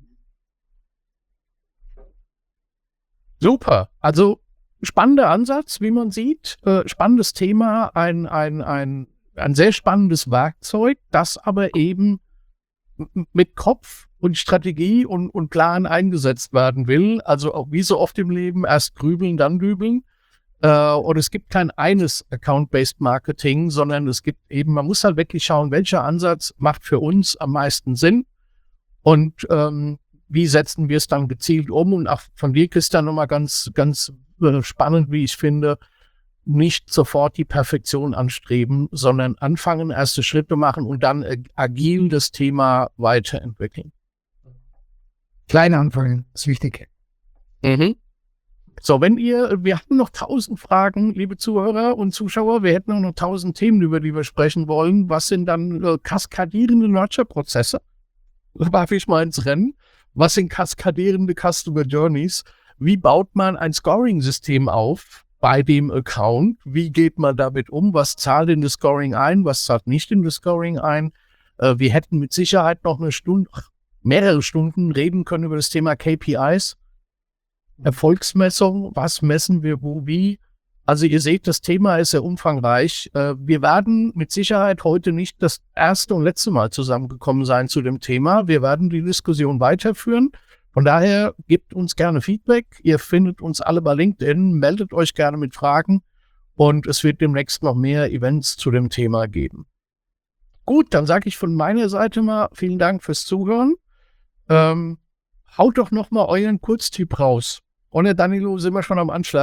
Speaker 2: Super. Also spannender Ansatz, wie man sieht. Äh, spannendes Thema, ein, ein, ein, ein sehr spannendes Werkzeug, das aber eben m- mit Kopf und Strategie und, und Plan eingesetzt werden will. Also auch wie so oft im Leben, erst grübeln, dann dübeln. Äh, und es gibt kein eines Account-Based Marketing, sondern es gibt eben, man muss halt wirklich schauen, welcher Ansatz macht für uns am meisten Sinn und ähm, wie setzen wir es dann gezielt um. Und auch von dir, Christian, nochmal ganz, ganz äh, spannend, wie ich finde, nicht sofort die Perfektion anstreben, sondern anfangen, erste Schritte machen und dann äh, agil das Thema weiterentwickeln.
Speaker 6: Kleine anfangen, ist wichtig.
Speaker 2: Mhm. So, wenn ihr, wir hatten noch tausend Fragen, liebe Zuhörer und Zuschauer, wir hätten auch noch tausend Themen, über die wir sprechen wollen. Was sind dann äh, kaskadierende Nurture-Prozesse? Warf ich mal ins Rennen. Was sind kaskadierende Customer Journeys? Wie baut man ein Scoring-System auf bei dem Account? Wie geht man damit um? Was zahlt in das Scoring ein? Was zahlt nicht in das Scoring ein? Äh, wir hätten mit Sicherheit noch eine Stunde, mehrere Stunden reden können über das Thema K P Is. Erfolgsmessung, was messen wir wo, wie? Also ihr seht, das Thema ist sehr umfangreich. Wir werden mit Sicherheit heute nicht das erste und letzte Mal zusammengekommen sein zu dem Thema. Wir werden die Diskussion weiterführen. Von daher gebt uns gerne Feedback. Ihr findet uns alle bei LinkedIn, meldet euch gerne mit Fragen und es wird demnächst noch mehr Events zu dem Thema geben. Gut, dann sage ich von meiner Seite mal vielen Dank fürs Zuhören. Ähm, haut doch noch mal euren Kurztipp raus. Ohne Danilo sind wir schon am Anschlag.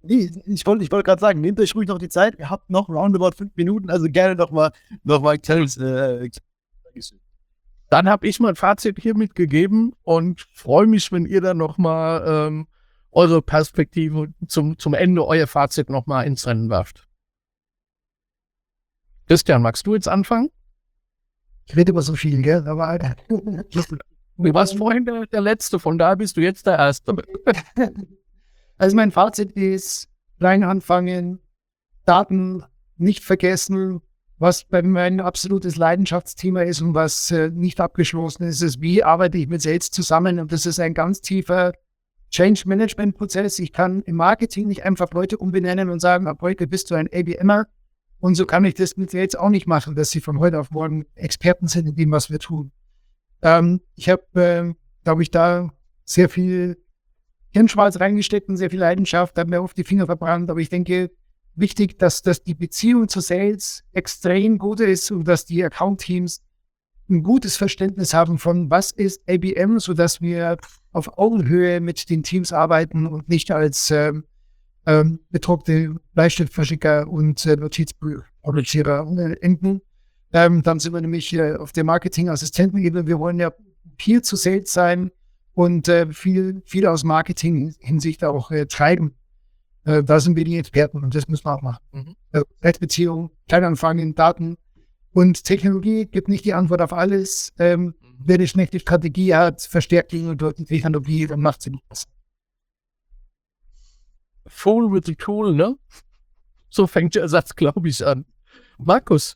Speaker 7: Nee, ich wollte ich wollte gerade sagen, nehmt euch ruhig noch die Zeit. Ihr habt noch roundabout fünf Minuten, also gerne noch mal, noch mal ein kleines äh,
Speaker 2: Dann habe ich mein Fazit hiermit gegeben und freue mich, wenn ihr dann nochmal ähm, eure Perspektive zum, zum Ende, euer Fazit nochmal ins Rennen werft. Christian, magst du jetzt anfangen?
Speaker 6: Ich rede immer so viel, gell? Aber
Speaker 2: Du warst vorhin der, der Letzte, von daher bist du jetzt der Erste.
Speaker 6: also mein Fazit ist, klein anfangen, Daten nicht vergessen, was bei mir ein absolutes Leidenschaftsthema ist und was äh, nicht abgeschlossen ist, ist, wie arbeite ich mit Sales zusammen, und das ist ein ganz tiefer Change-Management-Prozess. Ich kann im Marketing nicht einfach Leute umbenennen und sagen, ab heute bist du ein A B M er, und so kann ich das mit Sales auch nicht machen, dass sie von heute auf morgen Experten sind in dem, was wir tun. Ähm, ich habe, äh, glaube ich, da sehr viel Hirnschmalz reingesteckt und sehr viel Leidenschaft, habe mir auf die Finger verbrannt, aber ich denke, wichtig, dass, dass die Beziehung zu Sales extrem gut ist und dass die Account-Teams ein gutes Verständnis haben von, was ist A B M, sodass wir auf Augenhöhe mit den Teams arbeiten und nicht als ähm, ähm, bedruckte Bleistiftverschicker und äh, Notizproduzierer enden. Ähm, dann sind wir nämlich äh, auf der Marketing-Assistentenebene. Wir wollen ja Peer zu Sales sein und äh, viel, viel aus Marketing-Hinsicht auch äh, treiben. Äh, da sind wir die Experten und das müssen wir auch machen. Mhm. Äh, Rechtsbeziehung, Kleinanfangen, Daten und Technologie gibt nicht die Antwort auf alles. Ähm, mhm. Wer eine schlechte Strategie hat, verstärkt die nur durch die Technologie, dann macht sie nicht besser.
Speaker 2: Fool with the tool, ne? So fängt der Satz, glaube ich, an. Markus?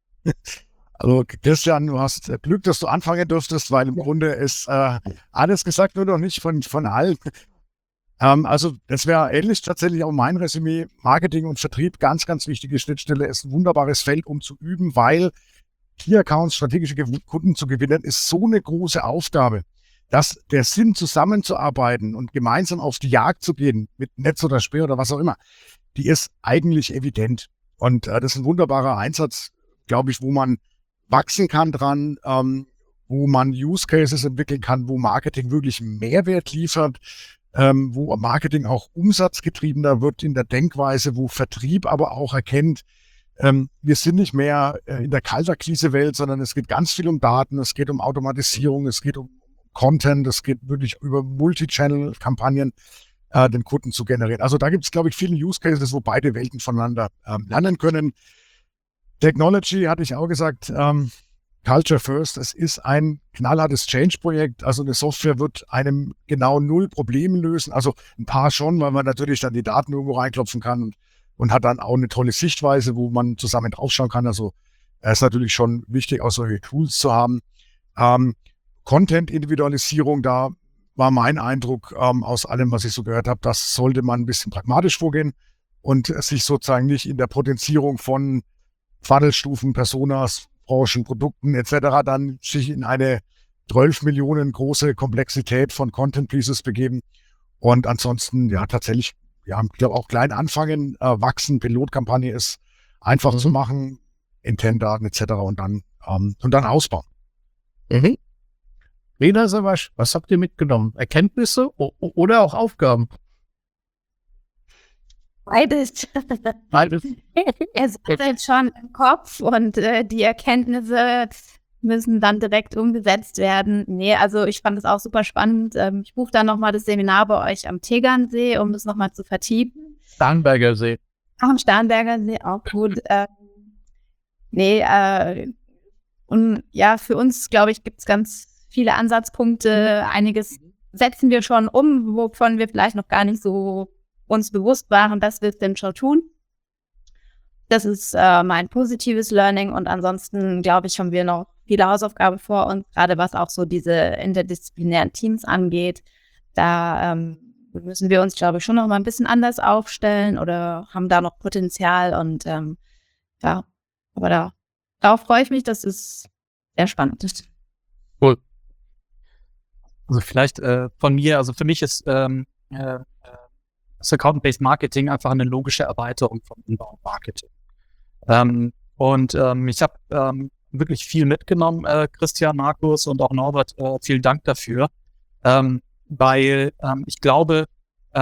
Speaker 5: Also Christian, du hast Glück, dass du anfangen durftest, weil im Grunde ist äh, alles gesagt, nur noch nicht von, von allen. Ähm, also das wäre ähnlich tatsächlich auch mein Resümee. Marketing und Vertrieb, ganz, ganz wichtige Schnittstelle, ist ein wunderbares Feld, um zu üben, weil Key-Accounts, strategische Kunden zu gewinnen, ist so eine große Aufgabe, dass der Sinn, zusammenzuarbeiten und gemeinsam auf die Jagd zu gehen, mit Netz oder Speer oder was auch immer, die ist eigentlich evident. Und äh, das ist ein wunderbarer Einsatz, glaube ich, wo man wachsen kann dran, ähm, wo man Use Cases entwickeln kann, wo Marketing wirklich Mehrwert liefert, ähm, wo Marketing auch umsatzgetriebener wird in der Denkweise, wo Vertrieb aber auch erkennt, ähm, wir sind nicht mehr äh, in der Kaltakquise-Welt, sondern es geht ganz viel um Daten, es geht um Automatisierung, es geht um Content, es geht wirklich über Multi-Channel-Kampagnen, äh, den Kunden zu generieren. Also da gibt es, glaube ich, viele Use Cases, wo beide Welten voneinander ähm, lernen können. Technology, hatte ich auch gesagt, ähm, Culture First, es ist ein knallhartes Change-Projekt. Also eine Software wird einem genau null Probleme lösen. Also ein paar schon, weil man natürlich dann die Daten irgendwo reinklopfen kann und, und hat dann auch eine tolle Sichtweise, wo man zusammen draufschauen kann. Also es ist natürlich schon wichtig, auch solche Tools zu haben. Ähm, Content-Individualisierung, da war mein Eindruck ähm, aus allem, was ich so gehört habe, das sollte man ein bisschen pragmatisch vorgehen und sich sozusagen nicht in der Potenzierung von Funnelstufen, Personas, Branchen, Produkten et cetera dann sich in eine zwölf Millionen große Komplexität von Content Pieces begeben. Und ansonsten, ja, tatsächlich, ja, ich glaube auch klein anfangen, äh, wachsen, Pilotkampagne ist einfach mhm. zu machen, Intent-Daten et cetera und dann, ähm, und dann ausbauen.
Speaker 2: Mhm. Lena Savasch, was habt ihr mitgenommen? Erkenntnisse oder auch Aufgaben?
Speaker 3: Beides.
Speaker 2: Beides.
Speaker 3: Es ist jetzt schon im Kopf und äh, die Erkenntnisse müssen dann direkt umgesetzt werden. Nee, also ich fand es auch super spannend. Ähm, ich buche dann nochmal das Seminar bei euch am Tegernsee, um das nochmal zu vertiefen.
Speaker 2: Starnberger See.
Speaker 3: Ach, am Starnberger See, auch gut. Ähm, nee, äh, und ja, für uns, glaube ich, gibt es ganz viele Ansatzpunkte. Einiges setzen wir schon um, wovon wir vielleicht noch gar nicht so uns bewusst waren, dass wir es denn schon tun. Das ist äh, mein positives Learning und ansonsten, glaube ich, haben wir noch viele Hausaufgaben vor uns, gerade was auch so diese interdisziplinären Teams angeht. Da ähm, müssen wir uns, glaube ich, schon noch mal ein bisschen anders aufstellen oder haben da noch Potenzial und ähm, ja, aber da, darauf freue ich mich, das ist sehr spannend.
Speaker 4: Cool. Also vielleicht äh, von mir, also für mich ist ähm, äh, das Account-Based Marketing einfach eine logische Erweiterung von Inbound-Marketing. Ähm, und ähm, ich habe ähm, wirklich viel mitgenommen, äh, Christian, Markus und auch Norbert, äh, vielen Dank dafür, ähm, weil ähm, ich glaube, ähm,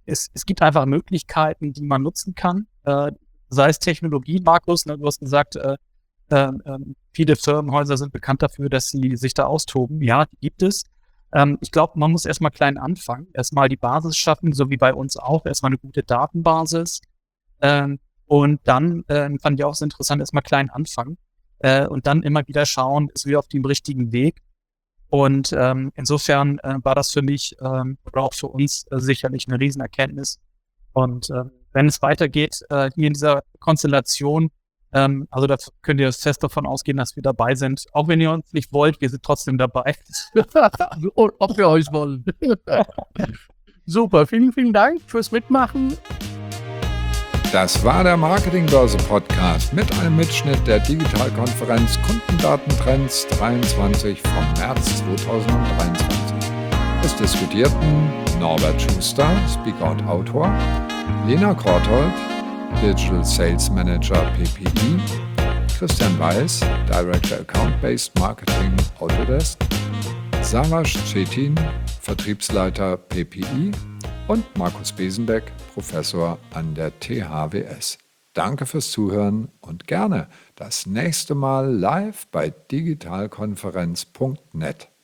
Speaker 4: es, es gibt einfach Möglichkeiten, die man nutzen kann, äh, sei es Technologie, Markus, ne, du hast gesagt, äh, äh, äh, viele Firmenhäuser sind bekannt dafür, dass sie sich da austoben. Ja, die gibt es. Ähm, ich glaube, man muss erstmal klein anfangen, erstmal die Basis schaffen, so wie bei uns auch, erstmal eine gute Datenbasis. Ähm, und dann äh, fand ich auch so interessant, erstmal klein anfangen äh, und dann immer wieder schauen, ist wir auf dem richtigen Weg. Und ähm, insofern äh, war das für mich ähm, oder auch für uns äh, sicherlich eine Riesenerkenntnis. Und äh, wenn es weitergeht äh, hier in dieser Konstellation, ähm, also da könnt ihr fest davon ausgehen, dass wir dabei sind. Auch wenn ihr uns nicht wollt, wir sind trotzdem dabei.
Speaker 2: Und ob wir euch wollen. Super, vielen, vielen Dank fürs Mitmachen.
Speaker 1: Das war der Marketingbörse-Podcast mit einem Mitschnitt der Digitalkonferenz Kundendatentrends dreiundzwanzig vom März zweitausenddreiundzwanzig. Es diskutierten Norbert Schuster, Speaker und Autor, Lena Korthold, Digital Sales Manager P P I, Christian Weiß, Director Account-Based Marketing Autodesk, Savash Cetin, Vertriebsleiter P P I und Markus Besenbeck, Professor an der T H W S. Danke fürs Zuhören und gerne das nächste Mal live bei digitalkonferenz punkt net.